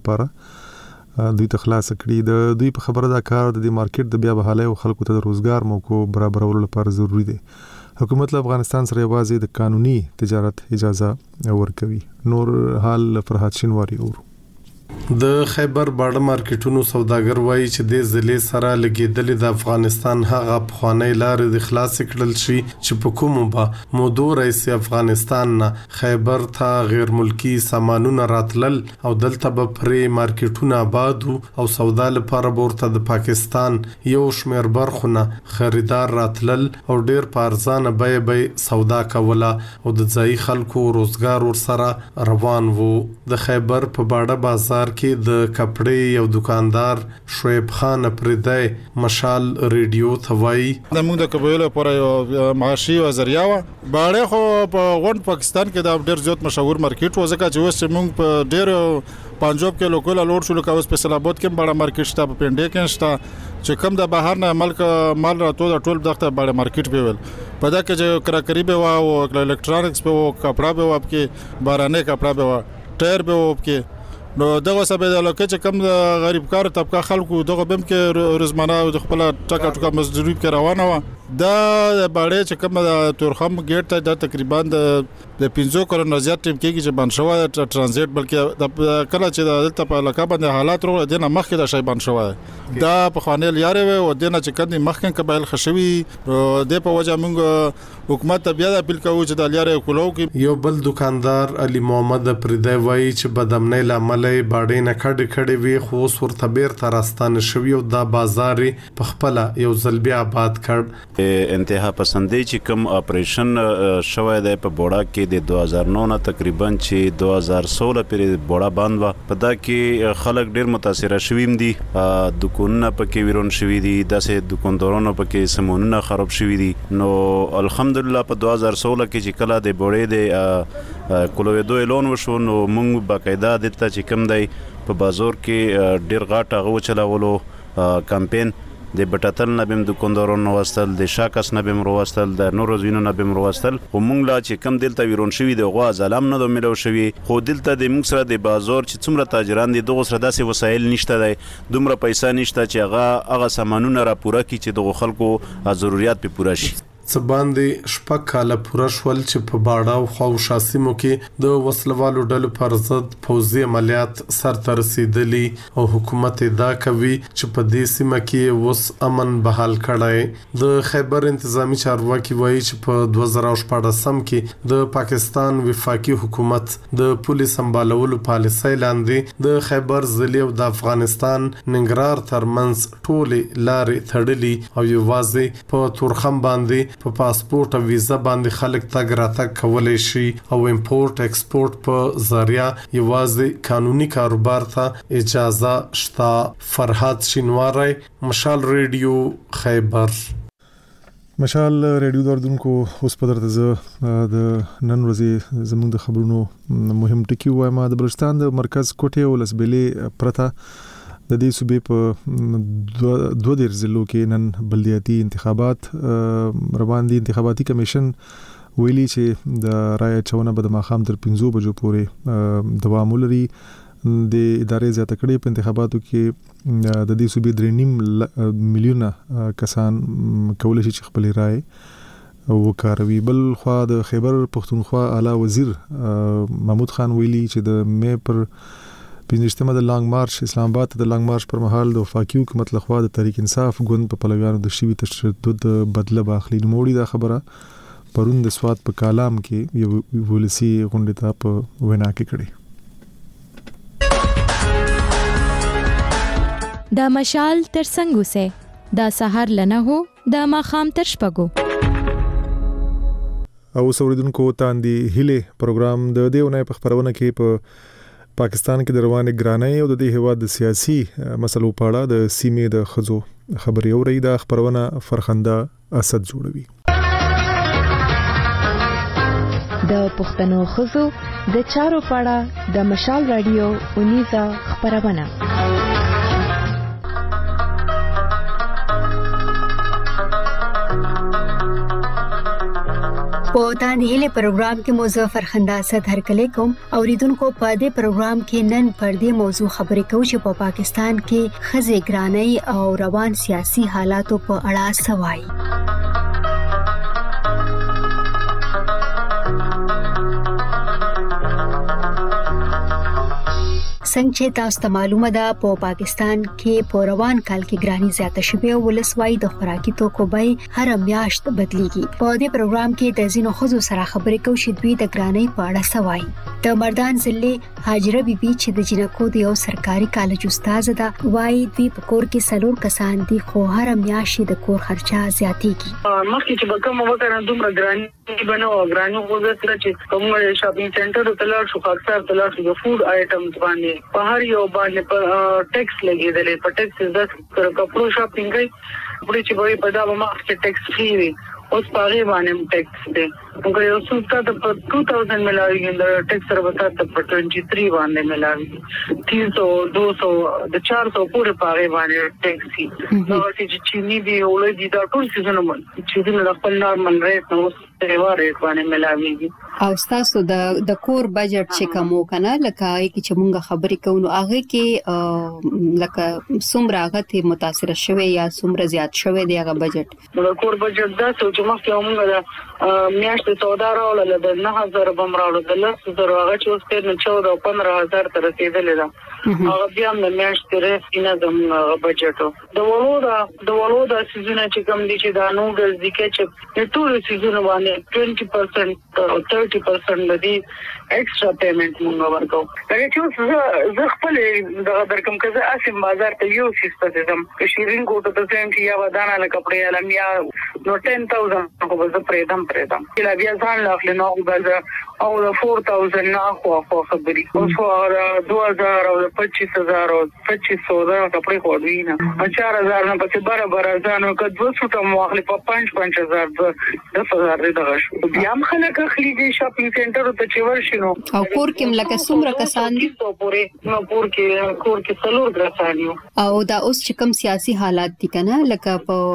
لپاره دوی ته خلاص کړي. د دوی په خبره دا کار د مارکیټ د بیا بحالي او خلکو ته د روزګار موقع برابرولو لپاره ضروری دی. حکومت له افغانستان سره یوازې د قانوني تجارت اجازه ورکوي. نور حال فرحات شینواری اور د خیبر باړه مارکیټونو سوداګر وایي چې د ضلع سره لګیدل د افغانستان هغه پخوانی لارې د خلاص کړل شي چې په کومه به مودو رئیس افغانستان نه خیبر ته غیر ملکی سامانونه راتلل او دلته به پرې مارکیټونه آباد او سودا لپاره ورته د پاکستان یو شمیر برخونه خریدار راتلل او ډیر په ارزانه بیه به سودا کوله او د ځای خلکو روزګار ورسره روان وو. د خیبر په باړه بازار کې د کپړې یو دکاندار شعیب خان پردای مشال ریډیو ثوای د موږ د قبیله پر یو معاشي او ذریعہ باړې خو په غونډ پاکستان کې د ډېر زیات مشهور مارکیټ و ځکه چې اوس موږ په ډېر پنجاب کې لوکل لوړ شو لکه اوس په سلابات کې بڑا مارکیټ شته په پنډې کې شته چې کوم د بهر نه ملک مال راتو د ټول دغه بڑا مارکیټ به ول په دا کې چې کراکری به وا او الکترونکس به او کپڑا به و کې بارانه کپڑا به و ټایر به و کې نو دغه سبب د لکه چې کم د غریب کار طبقه خلکو دغه بم کې روزمانه د خپل ټکا ټکا مزدوري کې روانه و دا باړې چې کوم د تورخم ګیټ ته د تقریبا د د پنځو کلونو زیات ټیم کې چې بن شوی د ترانزیت بلکې د کله چې د دلته په علاقه باندې حالات رو دینه مخکې د شی بن شوی دا په خوانل یاري و دینه چې کدي مخکې قبایل خشوي د په وجه موږ حکومت ته بیا د اپیل کوو چې د لیاري کولو کې یو بل دکاندار علي محمد پردای وایي چې بدامنۍ لاملې باړې نه کډ کډې وی خو ورته بیر ترستان شوی او د بازار په خپل یو ځل بیا آباد کړ انتها پسندې چې کوم اپریشن شوی دی په بوډا کې د دوه هزار نو نه تقریبا چې دوه هزار سولہ پورې بوډا بند و په دا کې خلک ډیر متاثر شویم دي دکانونه پکې ویرون شوی دي داسې دکاندارانو پکې سمونونه خراب شوی دي نو الحمدلله په دوه هزار سولہ کې چې کله د بوډې د کولویدو اعلان وشو نو موږ باقاعده دلته چې کوم دی په بازار کې ډیر غاټه غو چلاولو کمپاین د بټاتل نه بیم دکاندارونو واستل د شاکس نه بیم وروستل د نورو زینو نه بیم وروستل خو مونږ لا چې کم دلته ویرون شوی د غوا ظلم نه ملو شوی خو دلته د موږ سره د بازار چې څومره تاجران دي دغه سره داسې وسایل نشته دی دومره پیسې نشته چې هغه هغه سامانونه را پوره کړي چې دغه خلکو ضرورت به پوره شي څه باندې شپږ کاله پوره شول چې په باړه او خواوشا سیمو کې د وسلوالو ډلو پر ضد پوځي عملیات سرته رسیدلي او حکومت ادعا کوي چې په دې سیمه کې اوس امن بحال کړای د خیبر انتظامی چارواکي وایي چې په دوه زره شپږ سم کې د پاکستان وفاقي حکومت د پولیس سمبالولو پالیسۍ لاندې د خیبر ضلع او د افغانستان ننګرهار ترمنځ ټولې لارې تړلي او یوازې په تورخم باندې په پاسپورت او ویزا باندې خلک تګ راتګ کولای شي او امپورټ ایکسپورټ په ذریعہ یوازې قانوني کاروبار ته اجازه شته. فرحات شینواری، مشال ریډیو، خیبر. مشال ریډیو دردونکو اوس په درته زه د نن ورځې زموږ د خبرونو مهم ټکی وایم. د بلوچستان د مرکز کوټه او لسبلې پرته د دې صوبې په دوه ډیر ضلعو کې نن بلدیاتي انتخابات روان دي. انتخاباتي کمیشن ویلي چې د رای اچونه به د ماښام تر پنځو بجو پورې دوام ولري. د ادارې زیاته کړې په انتخاباتو کې د دې صوبې درې نیم میلیونه کسان کولای شي چې خپل رای وکاروي. بل خو د خیبر پښتونخوا اعلی وزیر محمود خان ویلي چې د مې پر پنځشتمه د لانګ مارچ اسلام آباد د لانګ مارچ پر مهال د وفاقي حکومت لخوا د تحریک انصاف ګوند په پلویانو د شوی تشدد بدله باخلي. نوموړي دا خبره پرون د سواد په کالام کې یو ولسی غونډه ته په وینا کې کړې. دا مشال تر څنګه سه دا سحر لنه هو دا ماخام تر شپګو او سوریدونکو تاندې هله پروګرام د دیونه په خبرونه کې په پاکستان کې د روانې ګرانۍ او د دې هیواد د سیاسي مسلو په اړه د سیمې د خزو خبري اوري. دا خبرونه فرخنده اسد جوړوي. د پښتنو خزو د چارو په اړه د مشال رادیو اونیزه خبرونه په تاندې هله پروګرام کې موضوع فرخنده اسد هرکلی کوم اوریدونکو. په دې پروګرام کې نن پر دې موضوع خبرې کوو چې په پاکستان کې خزې ګرانۍ او روان سیاسي حالاتو په اړه سوای. څنګه چې تاسو ته معلومه ده په پا پاکستان کې په روان کال کې ګرانی زیاته شوه او ولسوای د خوراکي توکو بیه هر میاشت بدلیږي. په دې پروګرام کې د زینو خزو سره خبرې کوو چې دوی د ګرانی په اړه سوای. د مردان ضلع حاجره بیبي چې د جنکو د یو سرکاري کالج استاد ده وایي دوی په کور کې سلور کسان دي خو هر میاشت د کور خرچه زیاتېږي. مخکې چې به کوم وکړه دومره ګرانی بنو ګرانی خو زه سره چې کوم شاپینګ سنټر ته لاړ شو خاصه ته لاړ شو فود آیټمز باندې په هر یو باندې په ټیکس لګیدلې په ټیکس د کپړو شاپینګ کوي پرې چې به په دا ما کې ټیکس فری وي اوس پاره باندې ټیکس دی موږ یو څو ته په two thousand ملاوي د ټیکس سره وساته په twenty-three باندې ملاوي three hundred two hundred د four hundred پورې پاره باندې ټیکس دی نو چې چینی دی ولې دی دا ټول سيزونه مون چې د خپل نارمل ریټ نو ریوا ریټ باندې ملاوي او تاسو د د کور بجټ چې کوم کنه لکه کی چې مونږ خبرې کوو هغه کې لکه څومره هغه ته متاثر شوی یا څومره زیات شوی دی هغه بجټ د کور بجټ دا چې مخکې موږ د میاشتې سودا راوړل د nine thousand بمراړو د لس زره هغه چې اوس په چودہ پندرہ هزار تر رسیدلې ده هغه بیا د میاشتې رسینه د بجټ د ولودا د ولودا سيزونه چې کوم دي چې دا نوډلز دي چې د ټول سيزونه باندې twenty percent او thirty percent لدی ایکسترا پیمنٹ مونږ ورکو دا چې زه خپل د درکم کزه اسیم بازار ته یو شیسته دم چې شیرین کوټه ته څنګه چې یا ودانه له کپڑے علم یا نو ten thousand کو به پرېدم پرېدم چې بیا ځان لاخله نو بازار او four thousand نه خو خو خبري او two thousand او twenty-five thousand او twenty-five hundred دا کپڑے خو دی نه four thousand نه پته برابر ځانو که two hundred ته مواخله په five thousand د فزار دغه شو بیا هم خلک خلی دي شاپینګ سنټر ته چې ورشنو او کور کې لکه څومره کسان دي پورې نو کور کې کور کې څلور درسانیو او دا اوس چې کوم سیاسي حالات دي کنه لکه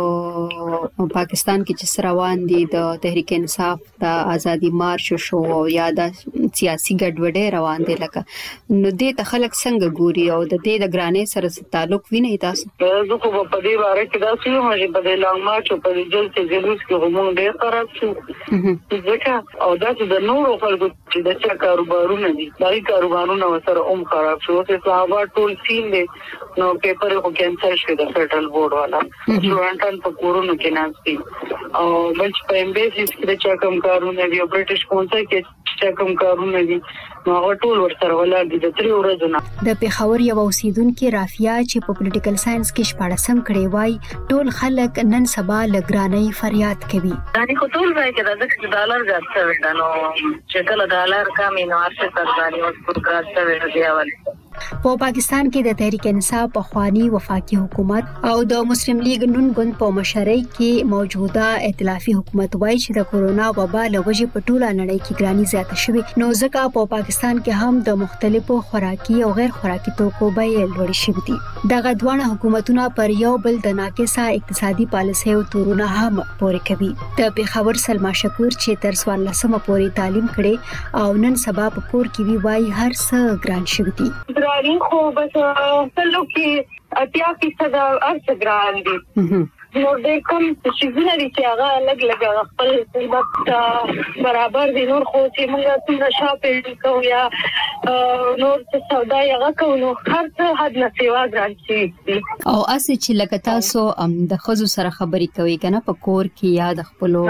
په پاکستان کې چې روان دي د تحریک انصاف د ازادي مارش شو یا د سیاسي ګډوډۍ روان دي لکه نو دې ته خلک څنګه ګوري او د دې د ګرانې سره تعلق ویني تاسو زه خو په دې باره کې دا څه مې په دې لانګ مارچ او په دې جلسه جلوس کې هم ډېر خراب شو ځکه او دا چې د نورو خلکو چې د چا کاروبارونه دي دا کاروبارونه سره هم خراب شو چې صحابه ټول سین دي نو پیپر کو کینسل شو د فدرال بورډ والا سټوډنټان په کورونو کې ناشتي او بل په ایمبیسیز کې د چا کوم کارونه دی او برټش کونسل کې چې کوم کارونه دي نو ټول ورسره ولر دي د تری ورځې د پیښور یو اوسیدونکو رافیا چې په پولیټیکل ساينس کې شپږم کړي وای ټول خلک نن سبا لګرانۍ فریاد کوي دا خو ټول ځای کې د ډالر زیات شوی دا نو چې کله ډالر کمی نو ارشد ځاني او پروګرام شوی دی اول په پاکستان کې د تحریک انصاف په خواني وفاقي حکومت او د مسلم لیگ نون ګوند په مشرۍ کې موجوده ائتلافي حکومت وایي چې د کورونا وبا له وجې په ټوله نړۍ کې ګراني زیاته شوې نو ځکه په پاکستان کې هم د مختلفو خوراکي او غیر خوراکي توکو بیې لوړې شوې دي دغه دوه حکومتونه پر یو بل د ناقصه اقتصادي پالیسۍ او تورونه هم پورې کوي د پیښور سلما شکور چې تر څوارلسمه پورې تعلیم کړي او نن سبا په کور کې وی وایي هر څه ګران شوی دي ګرانی خو بس تلو کې اتیا فیصد ارڅ ګران دي نو د کوم چې نه دي چې هغه لګ لګ خپل قیمت برابر دي نور خو چې موږ څنګه شاپینګ کوو یا نور څه سودا یې غوښو نو هر څه حد نه سیوا ګران شي او اسې چې لکه تاسو د خزو سره خبرې کوي کنه په کور کې یا د خپلو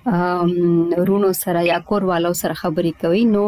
رونو سره یا کور والو سره خبرې کوي نو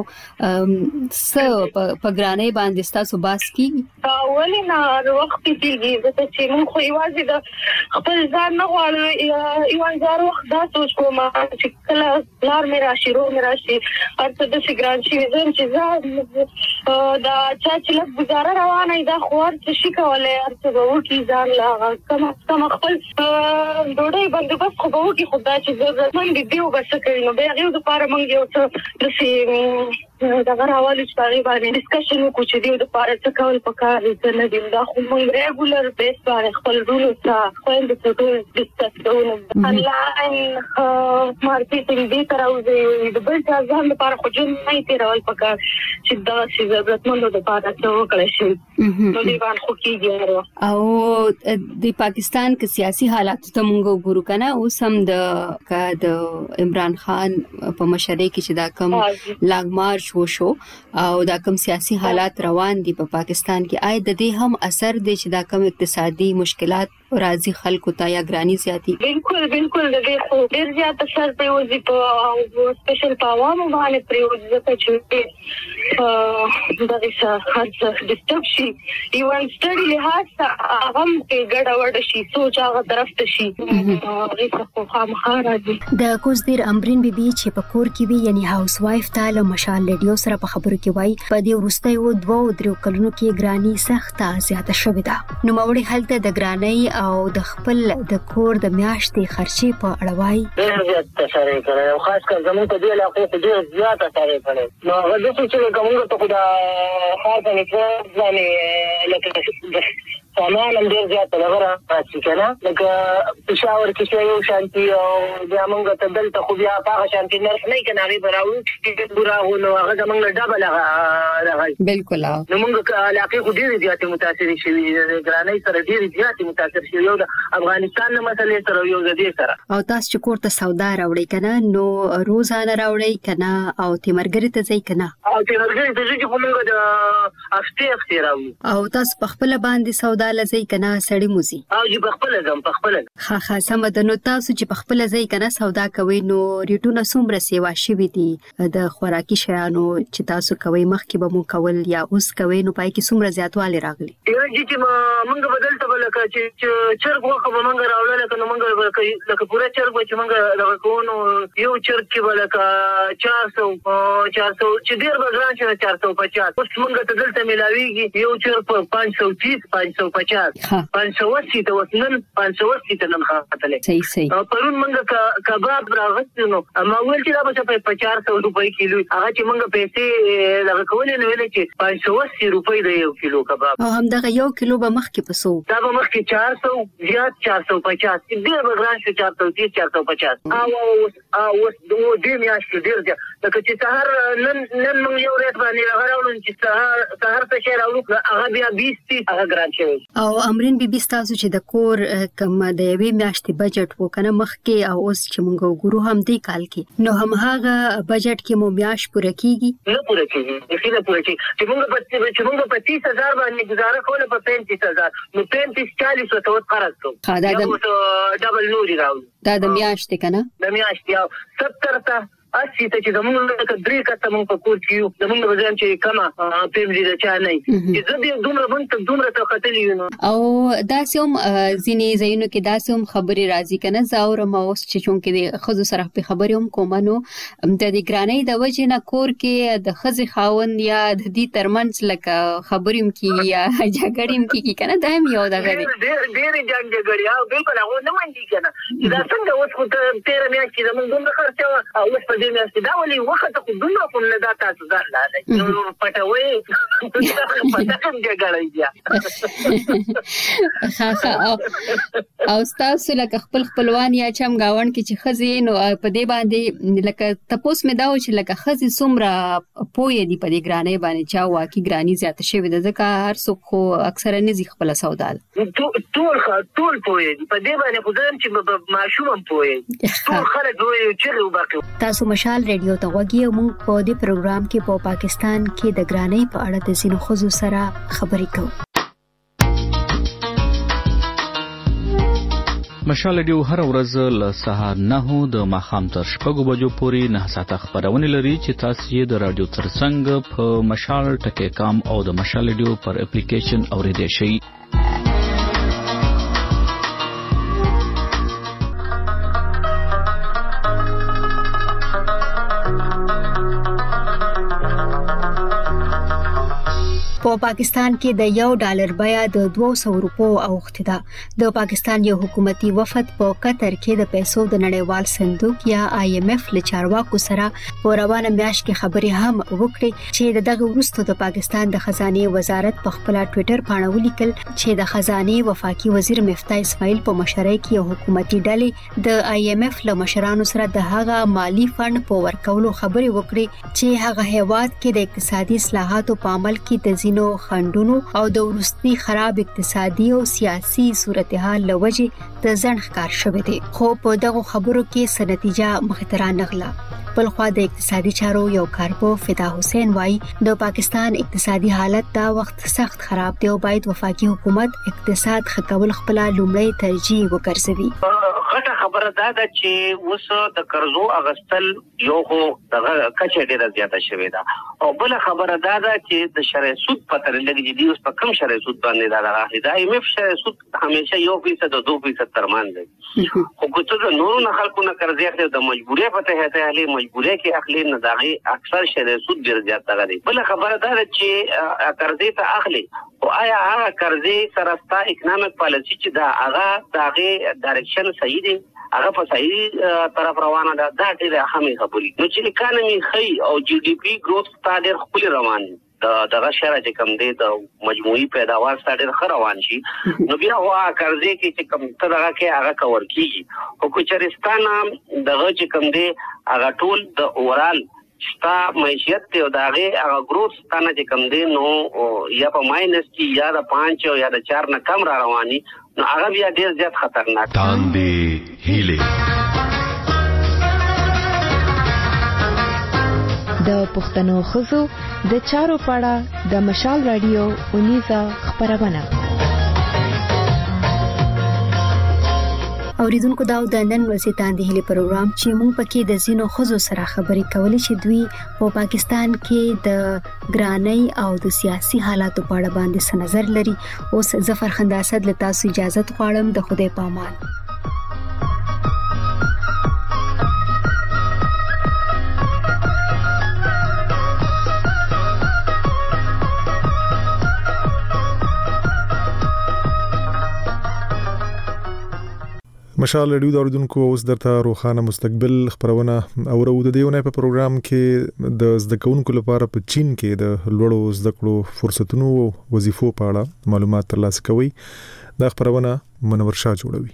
څه په ګرانۍ باندې تاسو باس کیږي اولینه وخت کېږي چې موږ خو یوازې د خپل ځان نه غواړو یو ځار وخت دا سوچ کوم چې کله لار مې راشي رو مې راشي ارته د سګران شي زم چې زه دا چې لږ گزاره روانه دا خور څه شي کولای ارته وو کې ځان لا کوم کوم خپل ډوډۍ بندوبست خو وو کې خدای چې ضرورت دیو بس کوي نو به هغه د پاره مونږ یو څه د سي دا غراوالي چې په باندې ډسکشن وکړو چې دیو د پاره څه کول پکار دي نه دي دا خو مونږ ریګولر بیس باندې خپل رولو ته خوند په ټول ډسکس کوو انلاین مارکیټینګ دې تر اوسه د بل ځان لپاره خو جن نه تیرول پکار چې دا چې ضرورتمندو د پاره څه وکړي شي نو دې باندې خو کیږي او د پاکستان کې سیاسي حالات ته مونږ ګورو کنه اوس هم د د عمران خان په مشرۍ کې چې دا کم لاګ مارچ وشو او دا کم سیاسي حالات روان دي په پاکستان کې آی د دې هم اثر دي چې دا کم اقتصادي مشکلات راځي خلکو ته یا ګرانی زیاتی بالکل بالکل د دې خو ډیر زیات اثر پریوزي په سپیشل په عوامو باندې پریوزي چې دغه څه خاص ډیسټرب شي ایوان سټډي لحاظ هم ګډه وډه شي سوچ هغه طرف ته شي هغه خو خامخا راځي د کوزدیر امبرین بیبي چې په کور کې وی یعنی هاوس وایف ته له مشال ریډیو سره په خبرو کې وای په دې وروستیو دوه او درو کلونو کې ګرانی سخته زیاته شوې ده نو موري هلته د ګرانی او د خپل د کور د میاشتې خرچې په اړه وای ډېر زیات سره کړی او خاص کر زموږ په دې علاقې کې ډېر زیات سره کړی نو هغه د څه چې کومه ته خدا خاصه نه ځانې لکه سامان هم ډېر زیات لغره راځي کنه لکه پېښور کې یو شانتي او بیا موږ ته دلته خو بیا هغه شانتي نه نه کنه هغه براو چې ګورا و نو هغه موږ ډبل هغه بالکل نو موږ علاقې خو ډېر زیات متاثر شوي ګرانۍ سره ډېر زیات متاثر شوي یو د افغانستان نه مسلې سره یو د دې سره او تاسو چې کوړه سودا راوړی کنه نو روزانه راوړی کنه او تیمرګری ته ځای کنه او تیمرګری ته چې موږ د افته افته راوړو او تاسو په خپل باندې سودا لځي کنه سړی موزي او چې په خپل ځم په خپل ها ها سم د نو تاسو چې په خپل ځای کنه سودا کوي نو ریټونه څومره سیوا شوي دي د خوراکي شیانو چې تاسو کوي مخکې به مو کول یا اوس کوي نو پای کې څومره زیاتوالی راغلي یو چې موږ بدل ته بل چې چرګ وخت به موږ راوړل کنه موږ لکه پوره چرګ چې موږ لکه کوونو یو چرګ کې بلکه چار سو چار سو چې ډیر بګران چې چار سو پچاس اوس موږ ته دلته ملاويږي یو چرګ په پانچ سو تیس پانچ سو پچاس پانچ سو اسی ته وسنن پانچ سو اسی ته نن خاطلې صحیح صحیح پرون موږ کباب راغستو نو ما ویل چې دا به په چار سو روپۍ کیلو هغه چې موږ پیسې لږ کولې نو ویل چې پانچ سو اسی روپۍ دی یو کیلو کباب او هم دغه یو کیلو به مخکې پسو دا به مخکې چار سو زیات چار سو پچاس ډیر بګران شو چار سو تیس چار سو پچاس او او او دې میاشتې ډیر ځه لکه چې سهار نن نن موږ یو ریټ باندې راغلو چې سهار سهار څه شي راوړو هغه بیا بیس تیس هغه ګران شي او امرین بیبي تاسو چې د کور کم د یوې میاشتې بجټ وکنه مخکې او اوس چې مونږ وګورو هم دی کال کې نو هم هغه بجټ کې مو میاش پوره کیږي نه پوره کیږي هیڅ نه پوره کیږي چې مونږ په چې مونږ په تیس هزار باندې گزاره کوله په پینتیس هزار نو پینتیس چالیس ته وت قرض کوو دا ډبل نوري راو دا د میاشتې کنه د میاشتې او ستر ته اسی ته چې زموږ لکه درې کته مونږ په کور کې یو زموږ وزن چې کما پیملی د چا نه چې زه دې دومره مونږ دومره ته قتلې نو او دا سوم ځینې ځایونو کې دا سوم خبري راځي کنه زاور ما اوس چې چون کې خزو سره په خبري هم کوم نو د دې ګرانۍ د وجه نه کور کې د خزي خاوند یا د دې ترمنځ لکه خبریم کې یا جګړیم کې کنه دا هم یو دا غري ډېر ډېر جنگ جګړه او بالکل هغه نه مانډي کنه دا څنګه اوس خو ته تیر میا کې زموږ دومره خرچه او اوس دې میاشتې دا ولې وخت خو دومره کوم نه دا تاسو ځان لاله نو پټوي پټه کوم جګړه دی ها ها او تاسو لکه خپل خپلوان یا چم گاون کې چې خزي نو په دې باندې لکه تپوس مې دا و چې لکه خزي څومره پوهې دی په دې ګرانۍ باندې چا واکي ګرانی زیاته شوی د ځکه هر څوک خو اکثره نه زی خپل سودال ټول ټول پوهې په دې باندې خو ځم چې ماشوم پوهې ټول خلک وایي چې وباکو تاسو مشال ریډیو ته وګورئ موږ په دې پروګرام کې په پا پاکستان کې د ګرانۍ په اړه د ځینو ښځو سره خبرې کوو. مشال ریډیو هر ورځ له سهار نه د ماښام تر شپږو بجو پورې نه ساعته خبرونه لري چې تاسو یې د رادیو ترڅنګ په مشال ټکی کام او د مشال ریډیو پر اپلیکیشن اوریدئ شئ. په پاکستان کې د یو ډالر بیا د دوه سوه روپو اوښتې ده. د پاکستان یو حکومتي وفد په قطر کې د پیسو د نړیوال صندوق یا آی ایم ایف له چارواکو سره په روانه میاشت کې خبرې هم وکړې چې دغه وروسته د پاکستان د خزانه وزارت په خپل ټوئیټر باندې ولیکل چې د خزانه وفاقي وزیر مفتاح اسماعیل په مشرۍ کې یو حکومتي ډلې د آی ایم ایف له مشرانو سره د هغه مالی فند په ورکولو خبرې وکړې چې هغه هیواد کې د اقتصادي اصلاحاتو په عمل کې د نو خندونو او د ورستي خراب اقتصادي او سیاسي صورتحال لوجه د ځن ښکار شوه دي. خو په دغه خبرو کې څه نتیجه مخ ته رانغله. بل خو د اقتصادي چارو یو کارپو فدا حسین وای د پاکستان اقتصادي حالت دا وخت سخت خراب دی او باید وفاقي حکومت اقتصاد خکول خپل لومړی ترجیح وګرځوي. غټه غټه خبره دا ده چې اوس د قرضو اغستل یو خو دغه کچه ډیره زیاته شوې ده او بل خبره دا ده چې د شرعي سود په تر لګي دي اوس په کم شرعي سود باندې دا راغلي دا ایم اف شرعي سود همیشه یو فیصد او دوه فیصد ترمان دی خو کوته د نورو نه خلکو نه قرضې اخلي د مجبورې په تحت اهلي مجبورې کې اخلي نه داغي اکثر شرعي سود ډیر زیات دی بل خبره دا ده چې قرضې ته اخلي او آیا هغه قرضې سره ستا اکونومیک پالیسی چې دا هغه داغه ډایرکشن صحیح دی هغه په صحیح طرف روانه ده دا ډیره اهمه خبرې نو چې اکانومي خي او جی ډي پی ګروث تا ډیر خپل روان د دغه شرع چې کم دی د مجموعي پیداوار سره ډیر ښه روان شي نو بیا هوا قرضې کې چې کم ته دغه کې هغه کور کیږي خو کوچرستان دغه چې کم دی هغه ټول د اورال ستا معیشت ته او داغه هغه ګروث ستانه چې کم دی نو یا په ماینس کې یا د پنځه او یا د چار نه کم را رواني نو هغه بیا ډیر زیات خطرناک تاندې هیله د پښتنو خزو د چارو پاړه د مشال رادیو اونیزه خبرونه اوریدونکو دا د نن ورځې تاندې هلي پروګرام چې موږ پکې د زینو خزو سره خبرې کولې چې دوی په پاکستان کې د ګرانۍ او د سیاسي حالاتو په اړه باندې څه نظر لري اوس ظفر خنداسد له تاسو اجازه غواړم د خدای په امان مشال رادیو د اوریدونکو اوس درته روخانه مستقبل خبرونه او ورو د دیونه په پروګرام کې د زده کوونکو لپاره په چین کې د لوړو زده کړو فرصتونو او وظیفو په اړه معلومات ترلاسه کوي دا خبرونه منور شاه جوړوي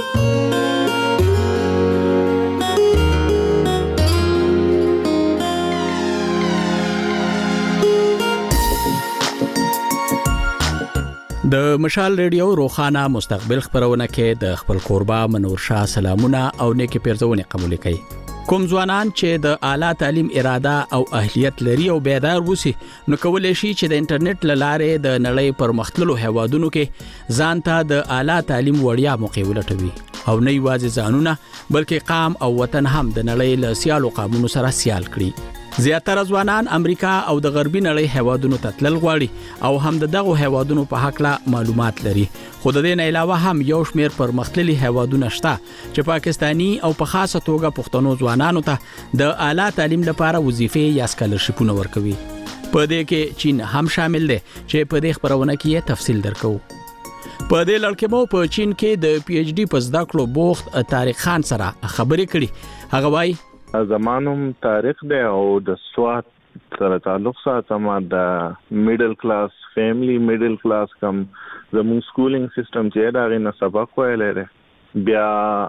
د مشال ریډیو روخانه مستقبل خبرونه کې د خپل قربا منور شاه سلامونه او نیکی پیرزونه قبول کړي کوم ځوانان چې د اعلی تعلیم اراده او اهلیت لري او بیدار وسی نو کولای شي چې د انټرنیټ لاره د نړۍ پر مختلفو هوادونو کې ځان ته د اعلی تعلیم وړیا موقع ولټوي او نه یوازې ځانونه بلکې قام او وطن هم د نړۍ له سیالو قامونو سره سیال کړي زیاتره ځوانان امریکا او د غربي نړۍ هوادونو ته تلل غواړي او هم دغه هوادونو په حق لا معلومات لري خو د دې نه علاوه هم یو شمېر پرمختللي هوادونه شته چې پاکستانی او په خاصه توګه پښتنو ځوانانو ته د اعلی تعلیم لپاره وظیفې یا سکالرشپونه ورکوي په دې کې چین هم شامل دی چې په دې خبرونه کې تفصیل درکو په دې لړ کې مو په چین کې د پی ایچ ډي په زده کړو بوخت طارق خان سره خبرې کړې هغه وايي زمانم تاریخ دی او د سوات سره تعلق ساتم د میډل کلاس فیملی میډل کلاس کم زموږ سکولینګ سیستم چې دا غي نه سبق ویلې بیا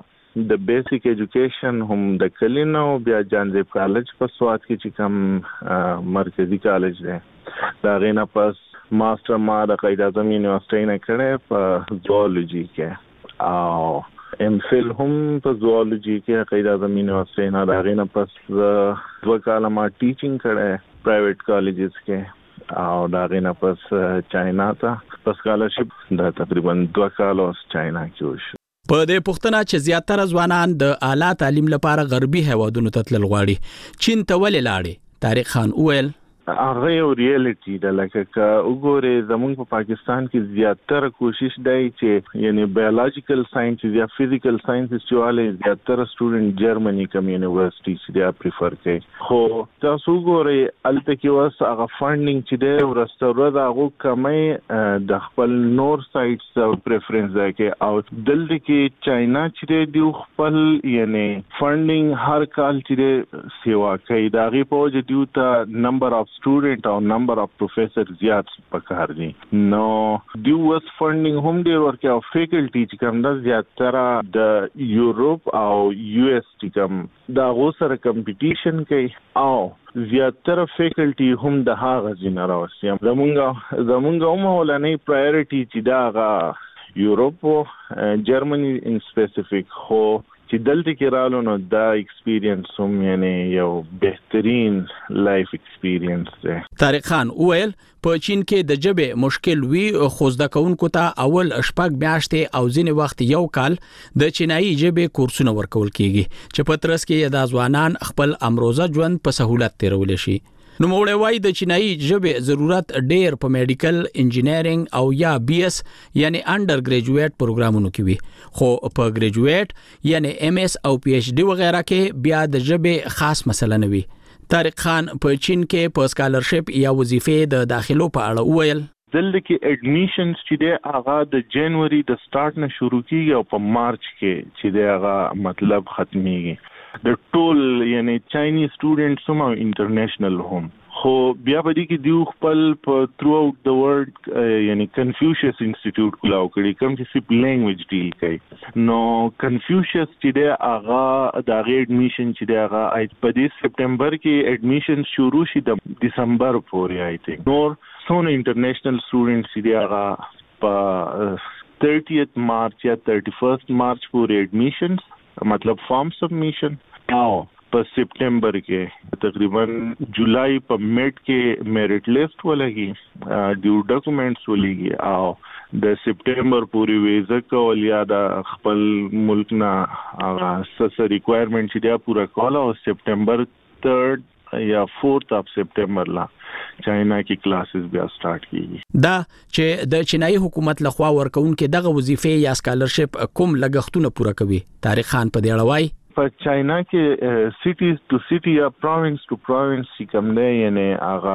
د بیسیک ایجوکیشن هم د کلینو بیا جانزیب کالج په سوات کې چې کم مرکزی کالج دی دا غي نه پس ماستر ما د قاعده اعظم یونیورسيټي نه کړې په زوالوجي کې او ام فل هم په زوالوجي کې قاعده اعظم یونیورسيټي نه دا غي نه پس دوه کاله ما ټیچینګ کړې پرایویټ کالجز کې او دا غي نه پس چاینا ته په سکالرشپ دا تقریبا دوه کال اوس چاینا کې وشو په دې پښتنه چې زیاتره ځوانان د اعلی تعلیم لپاره غربي هوادونو ته تلل غواړي چین ته ولې لاړې طارق خان وویل هغه یو ریالټي ده لکه که وګوره زمونږ په پاکستان کې زیاتره کوشش دی چې یعنی بایولوژیکل ساينسز یا فزیکل ساينسز چې والي زیاتره سټوډنټ جرمني کوم یونیورسيټي چې دا پریفر کوي خو تاسو وګوره الته کې واس هغه فاندینګ چې دی ورستوره دا هغه کمای د خپل نور سایټس پریفرنس دی کې او دلته کې چاینا چې دی خپل یعنی فاندینګ هر کال چې سیوا کوي دا غي په وجه دیو ته نمبر اف student او number of professors زیات پکار دي نو دی وس فاندینګ هم ډیر ورکه او فیکلټي چې کوم د زیاتره د یورپ او یو اس ټي کوم دا غو سره کمپټیشن کوي او زیاتره فیکلټي هم د هغه جن راوستي زمونږ زمونږ هم ولنې پرایورټي چې دا غا یورپ او جرمني ان سپیسیفیک خو چې دلته کې رالو نو دا ایکسپیرینس هم یعنی یو بهترین لایف ایکسپیرینس دی. طارق خان وویل په چین کې د ژبې مشکل وی خو زده کوونکو ته اول شپږ میاشتې او ځینې وخت یو کال د چینایي ژبې کورسونه ورکول کیږي چې په ترڅ کې د ځوانان خپل امروزه ژوند په سهولت تیرول شي. نو موږ وایي د چینایي ژبې ضرورت ډېر په میډیکل انجینرینګ او یا بي اس یعنی انډر ګریجویټ پروګرامونو کې وي، خو په ګریجویټ یعنی ایم اس او پی ایچ ډي وغیرہ کې بیا د ژبې خاص مسله نه وي. طارق خان په چین کې په سکالرشپ یا وظیفې د داخلو په اړه وویل دلته کې اډمیشنز چې دی هغه د جنوري د سٹارټ نه شروع کیږي او په مارچ کې چې دی هغه مطلب ختميږي. د ټول یعنی چاینیز سټوډنټس هم او انټرنیشنل هم، خو بیا په دې کې دیو خپل په تھرو اوټ د ورلد یعنی کنفیوشس انسټیټیوټ کولاو کړي کوم چې سپ لینګویج ډیل کوي. نو کنفیوشس چې دی هغه د هغه اډمیشن چې دی هغه په دې سپټمبر کې اډمیشن شروع شي د دسمبر پورې آی تھنک. نور څونه انټرنیشنل سټوډنټس چې دی هغه په thirtieth مارچ یا thirty-first مارچ پورې اډمیشنز مطلب فارم سبمیشن او په سپټمبر کې تقریبا جولای په میډ کې میرټ لیست ولګي، ډیو ډاکومېنټس ولګي او د سپټمبر پورې ویزه کول یا د خپل ملک نه هغه سس ریکوایرمنټ چې دا پورا کول او سپټمبر third یا fourth اف سپټمبر لا چاینا کې کلاسز بیا سٹارټ کیږي. دا چې د چینایي حکومت لخوا ورکوونکې دغه وظیفې یا سکالرشپ کوم لګښتونه پوره کوي. طارق خان په دې اړه وایي په چاینا کې سټیز ټو سټي یا پروینس ټو پروینس کوم دی یعنی هغه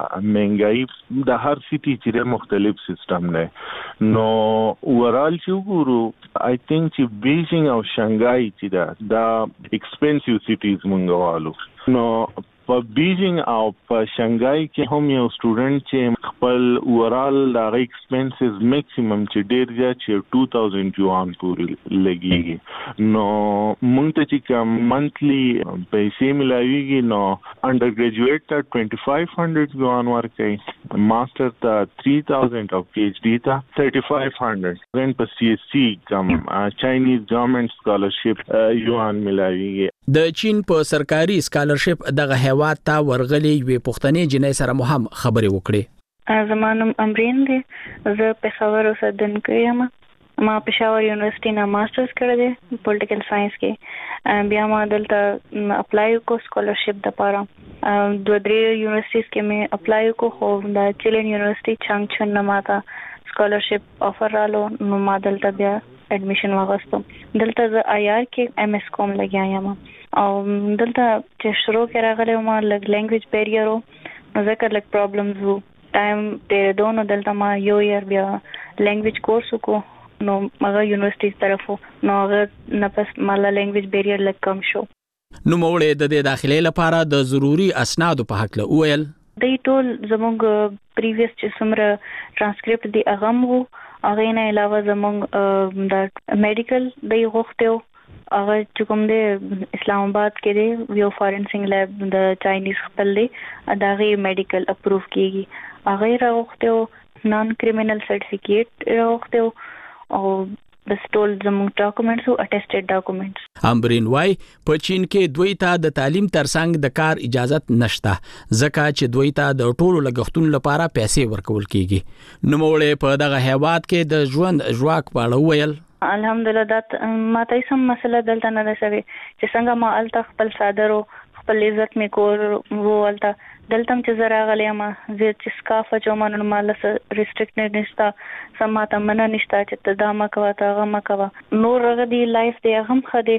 منګای د هر سټي چې مختلف سیستم دی. نو اورال چې وګورو آی تھنک چې بیجینګ او شانګای چې دا دا ایکسپنسیو سټیز مونږوالو. نو په بیجینګ او په شانګای کې هم یو سټوډنټ چې خپل اورال د ایکسپنسز میکسیمم چې ډیر زیات چې two thousand یوان پورې لګیږي. نو مونږ ته چې کوم منثلی پیسې ملایويږي نو انډر ګریجویټ ته twenty-five hundred یوان ورکړي، ماستر ته three thousand او پی ایچ ډي ته thirty-five hundred. رن په سی ایس سی کوم چاینیز ګورنمنت سکالرشپ یوان ملایويږي. د چین په سرکاري سکالرشپ دغه هیواد ته ورغلي وي پښتنې جنې سره مو هم خبرې وکړې. زمانم امرین دی، زه په خبرو اوسیدونکې یم. ما پېښور یونیورسيټي نه ماسترز کړی دی پولیټیکل ساينس کې. بیا ما دلته اپلای وکړ سکالرشپ دپاره. دوه درې یونیورسيټیز کې مې اپلای وکړ، خو د چیلن یونیورسيټي چانګچن نه ماته سکالرشپ افر رالو، نو ما دلته بیا اډمیشن واغستو. دلته زه آی آر کې ایم اس کوم لګیا یم او دلته چې شروع کې راغلی ما لږ لینګویج بیریر و، نو ځکه لږ پرابلمز وو. ټایم تېرېدو نو دلته ما یو یار بیا لینګویج کورس وکړو، نو هغه یونیورسيټي طرفو، نو هغه نه پس مالا لینګویج بیریر لږ کم شو. نو موړې د دې داخلي لپاره د ضروری اسنادو په حق له وویل دی ټول زموږ پریویس چې څومره ټرانسکرپټ دی هغه مو هغه نه علاوه زموږ د میډیکل دی غوښتو هغه چې کوم دی اسلام آباد کې دی یو فارنسینګ لیب د چاینیز خپل دی دا غي میډیکل اپروو کیږي هغه راغوښتو نان کریمینل سرټیفیکیټ راغوښتو او د سټول زموږ ډاکومېنټس او اټیسټډ ډاکومېنټس. امبرین وای په چین کې دوی ته د تعلیم ترڅنګ د کار اجازه نشته ځکه چې دوی ته د ټولو لګښتونو لپاره پیسې ورکول کیږي. نو موږ په دغه هیواد کې د ژوند ژواک په اړه ویل الحمدلله دا ما ته سم مسله دلته نه ده شوی چې څنګه ما الته خپل صادرو خپل عزت می کور وولته دلته چې زرا غلی ما زه چې سکاف چومن ما له ریستریکټډ نشتا سماته منه نشتا چې تدامه کوا تا غم کوا نور غدي لایف دی غم خدي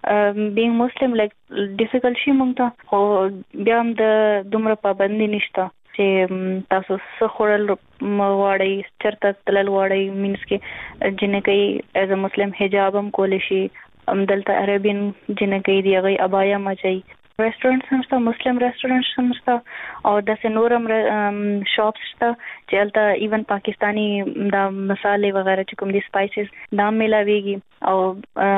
بینګ مسلم لایک ډیفیکلټ شي مونږ ته خو بیا هم د دومره پابندي نشتا چې تاسو څه خورل مواړی چرته تلل واړی مینس کې جنې کوي ایز ا مسلم حجاب هم کول شي ام دلته عربین جنې کوي دی غي ابایا مچي ریسټورانټ سمستا مسلم ریسټورانټ سمستا او د سنورم شاپس تا چې الته ایون پاکستانی دا مصالې وغیرہ چې کوم دي سپایسز دا ملاويږي او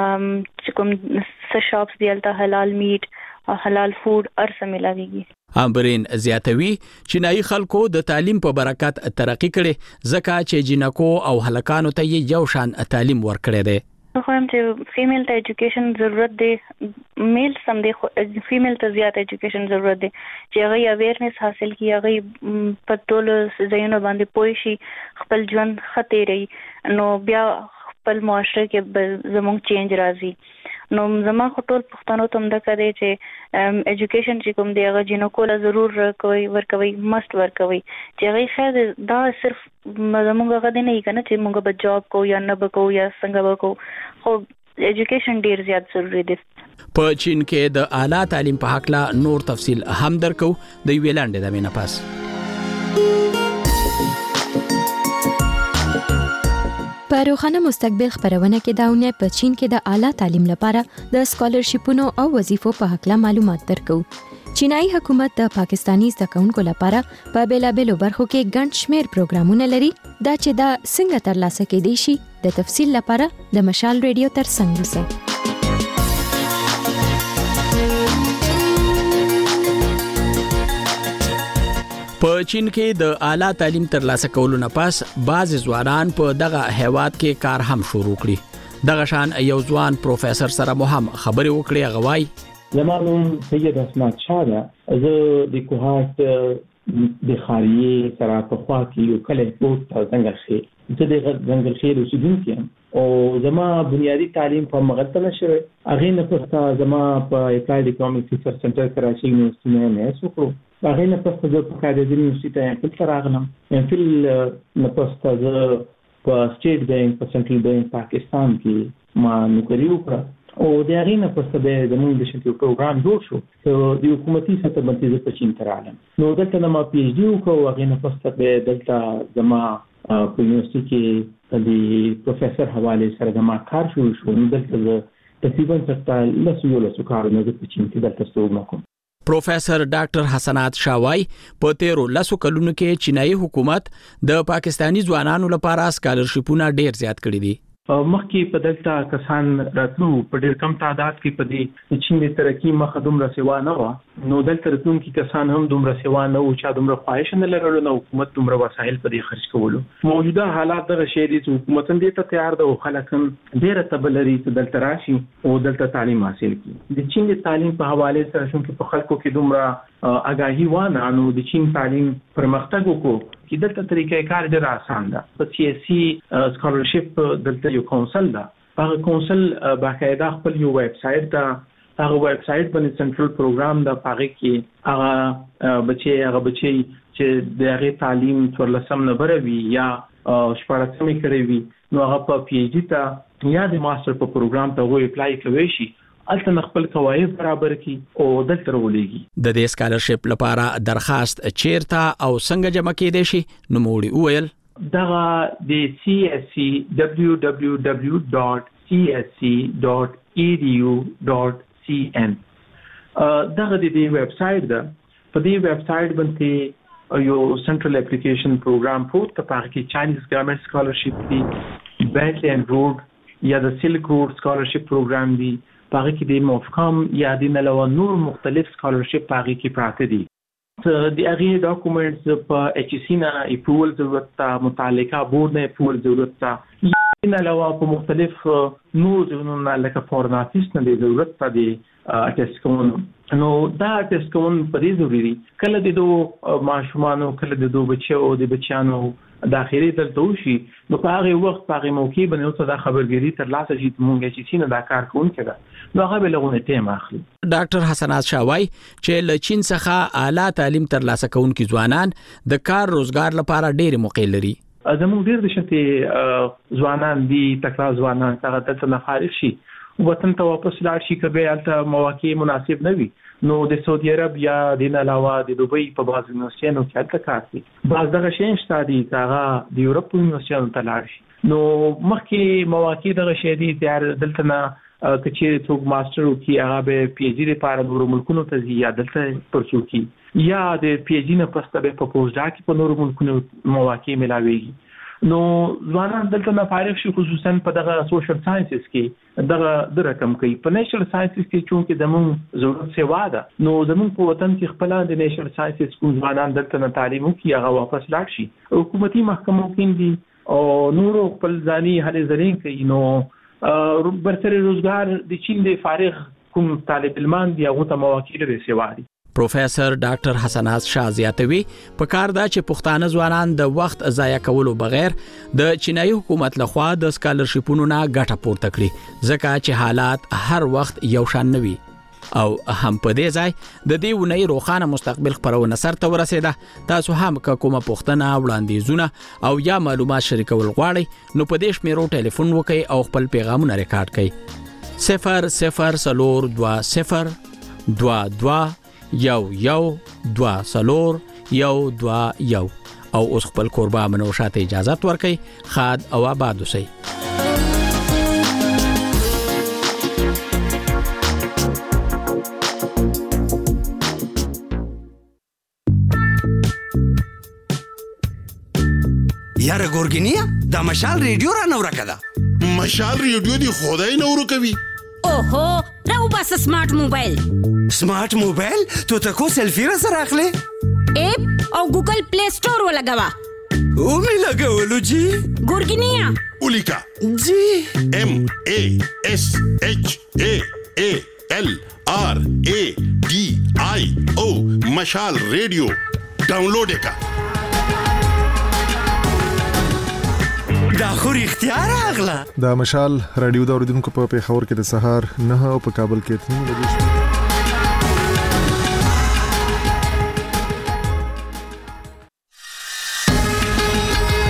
چې کوم څه شاپس دی الته حلال میټ او حلال فود ارسه ملاويږي. امبرین زیاتوي چینایي خلکو د تعلیم په برکت ترقی کړي ځکه چې جنکو او هلکانو ته یو شان تعلیم ورکړي دي. خو هم چې فیمیل ته ایجوکیشن ضرورت دی، میل سم دی، فیمیل ته زیات ایجوکیشن ضرورت دی چې هغه اویرنس حاصل کړي، هغه په ټول ځایونو باندې پوه شي، خپل ژوند ښه تیروي، نو بیا خپل معاشره کې زموږ چینج راځي. نو زما خو ټول پښتنو ته هم دغه دی چې ایجوکیشن چې کوم دی هغه جنکو له ضرور کوي ورکوي، مست ورکوي، چې هغه خیر دا صرف زموږ هغه دی نه کنه چې موږ به جاب کو یا نه به کو یا څنګه به کو، خو ایجوکیشن ډیر زیات ضروری دی. په چین کې د اعلی تعلیم په حق لا نور تفصیل هم درکو د ویلاندې د مینه پاس. په روښانه مستقبل خبرونه کې داونه په چین کې د اعلی تعلیم لپاره د سکالرشپونو او وظیفو په حق لا معلومات درکو. چینایي حکومت د پاکستانی زده کوونکو لپاره په بیلابېلو برخو کې ګڼ شمېر پروګرامونه لري، دا چې دا څنګه ترلاسه کېدای شي د تفصیل لپاره د مشال ریډیو ترڅنګ اوسئ. په چین کې د اعلی تعلیم ترلاسه کولو نه پس بعض ځوانان په دغه هیواد کې کار هم شروع کړي. دغه شان یو ځوان پروفیسور سره مو هم خبرې وکړې. غوای زمانوم سید اسمت شاه ده، زه د کوهات د خاریه سره په خوا کې یو کله په ځنګل کې زه د ځنګل کې اوسېدونکی یم او زما بنیادی تعلیم په مغلطه نشوي. هغه نه پخته زما په اپلایډ اکونومیکس ریسرچ سنټر کراچي یونیورسيټي نه نه وکړو. هغه نه پخته زه په کاندید یونیورسيټي ته خپل راغلم. ام فل نه پخته زه په سټیټ بانک په سنټرل بانک پاکستان کې ما نوکری وکړه او د هغه نه پخته د زموږ د شنټو پروګرام جوړ شو چې د حکومتي سطح باندې په چین ته راغلم. نو دلته نه ما پی ایچ ډي وکړو. هغه نه پخته دلته زما په یونیورسيټي کې د پروفیسور حواله سره د ما کار شروع شو. نو دلته تقریبا تر لسو یو لسو کارونه د چین کې دلته ستوګم کوم. پروفیسور ډاکټر حسنات شاوای په تیرو لسو کلونو کې چینایي حکومت د پاکستانی ځوانانو لپاره سکالرشپونه ډیر زیات کړي دي. مخکې په دلته کسان راتلو په ډیر کم تعداد کې په دې چین د ترقی مخه دومره سیوا نه و. نو دلته راتلونکي کسان هم دومره سیوا نه و، چا دومره خواهش نه لرلو، نو حکومت دومره وسایل په دې خرج کولو. موجوده حالات دغه شی دي چې حکومت هم دې ته تیار ده او خلک هم ډیره تبلري چې دلته راشي او دلته تعلیم حاصل کړي. د چین د تعلیم په حواله سره چې په خلکو کې دومره اگاهی وانه، نو د چین تعلیم پرمختګ وکړو چې دلته طریقې کار ډېر آسان ده. په سی ایس سی سکالرشپ دلته یو کونسل ده، هغه کونسل باقاعده خپل یو ویب سټ ده، هغه ویب سټ باندې سنټرل پروګرام ده، هغه کې هغه بچي هغه بچي چې د هغه تعلیم څلورلسم نه بروي یا شپږم کړي وي، نو هغه په پی ایچ ډي ته یا د ماستر په پروګرام ته وې اپلای کوي شي، الته خپل قواعد برابر کی او دلته ولېږي. د دې سکالرشپ لپاره درخواست چیرته او څنګه جمع کېدای شي؟ نو موړي وویل دغه د سی ایس سی دبليو دبليو دبليو ډاټ سی ایس سی ډاټ ای ډي یو ډاټ سی ان دغه د دې ویب سټ ده. په دې ویب سټ باندې یو سنټرل اپلیکیشن پروګرام پروت ته پاره کې چاینیز ګورنمنت سکالرشپ دی، بیلټ اینڈ روډ یا د سلک روډ سکالرشپ پروګرام دی، پاره کې د موفقام یا د نلو نور مختلف سکالرشپ پاره کې پراته دي. د هغه ډاکومېنټس په ایچ سی نه اپروول ضرورت ته، متعلقه بورډ نه اپروول ضرورت ته، یا نلو په مختلف نور ځینو لکه فورن افیس نه د ضرورت ته دی اټیسټ کوم. نو دا اټیسټ کوم په دې ضروري کله د دوه ماشومانو کله د دوه بچو او د بچیانو داخلي دلته وشي، نو په هغه وخت په هغه موقع باندې اوسه دا خبرګيري تر لاسه چې مونږ چې سینه دا کار کوون کړه، نو هغه به لغونه ټیم اخلي. ډاکټر حسنات شاوای چې ل چین څخه اعلی تعلیم تر لاسه کوونکي ځوانان د کار روزګار لپاره ډېر موقع لري. زموږ ډېر د شته ځوانان دي، تکړه ځوانان هغه دلته نه فارغ شي وطن ته واپس لاړ شي، کبه الته مواقع مناسب نه وي، نو د سعودي عرب یا د علاوه د دوبۍ په بعض یونیورسيټونو کې الته کار کوي. بعض دغه شی شته دي هغه د یورپ یونیورسيټونو ته لاړ شي، نو مخکې مواقع دغه شی دي دلته نه کچې څوک ماستر وکي هغه به پی ایچ ډي لپاره نور ملکونو ته ځي یا دلته پرسو کی، یا د پی ایچ ډي نه پسته به په پوسټ ډاک په نور ملکونو مواقع ملاويږي. نو ځوانان دلته نه فارغ شي، خصوصا په دغه سوشل ساينسز کې دغه د رقم کوي. په نیشنل ساينسز کې چونکې زموږ ضرورت سیوا ده، نو زموږ په وطن کې خپل د نیشنل ساينسز کوم ځوانان دلته نه تعلیم کوي هغه واپس لاړ شي. حکومتي محکمو کې دي او نور خپل ځاني هلې ځلې کوي، نو برتر روزګار د چین د فارغ کوم طالب علمان دی هغه ته مواقع لري سیواري. پروفیسور ډاکټر حسنات شاه زیاتوي په کار دا چې پښتانه ځوانان د وخت ضایع کولو بغیر د چینایي حکومت لخوا د سکالرشپونو نه ګټه پورته کړي ځکه چې حالات هر وخت یو شان نه وي. او هم په دې ځای د دې ونې روخانه مستقبل خبرونه سرته ورسېده. تاسو هم کومه پوښتنه وړاندیزونه او یا معلومات شریکول غواړئ نو په دې شمیرو ټلیفون وکړئ او خپل پیغامونه ریکارډ کړئ. صفر صفر صفر دو صفر دو دو یو یو دو سلور یو دو یو. او اوس خپل قربا منو شاته اجازه ورکړئ. خاد او آباد اوسئ. یاره ګورګینیا دا مشال ریډیو را نو راکړه. مشال ریډیو دی خدای نو ورکوي. اوهو راو بس سمارټ موبایل. سمارټ موبایل ته تاسو سیلفی را سره اخلي؟ اپ او ګوګل پلی سٹور ولګوا. او می لګولو جی. ګورګینیا اولیکا جی ام ا اس اچ ا ا ال آر ا ډي آی او مشال ریډیو ډاونلوډ کا. دا خو اختیار اغلا. دا مشال رادیو دا اوریدونکو په پیښور کې د سهار نه او په کابل کې اته بجې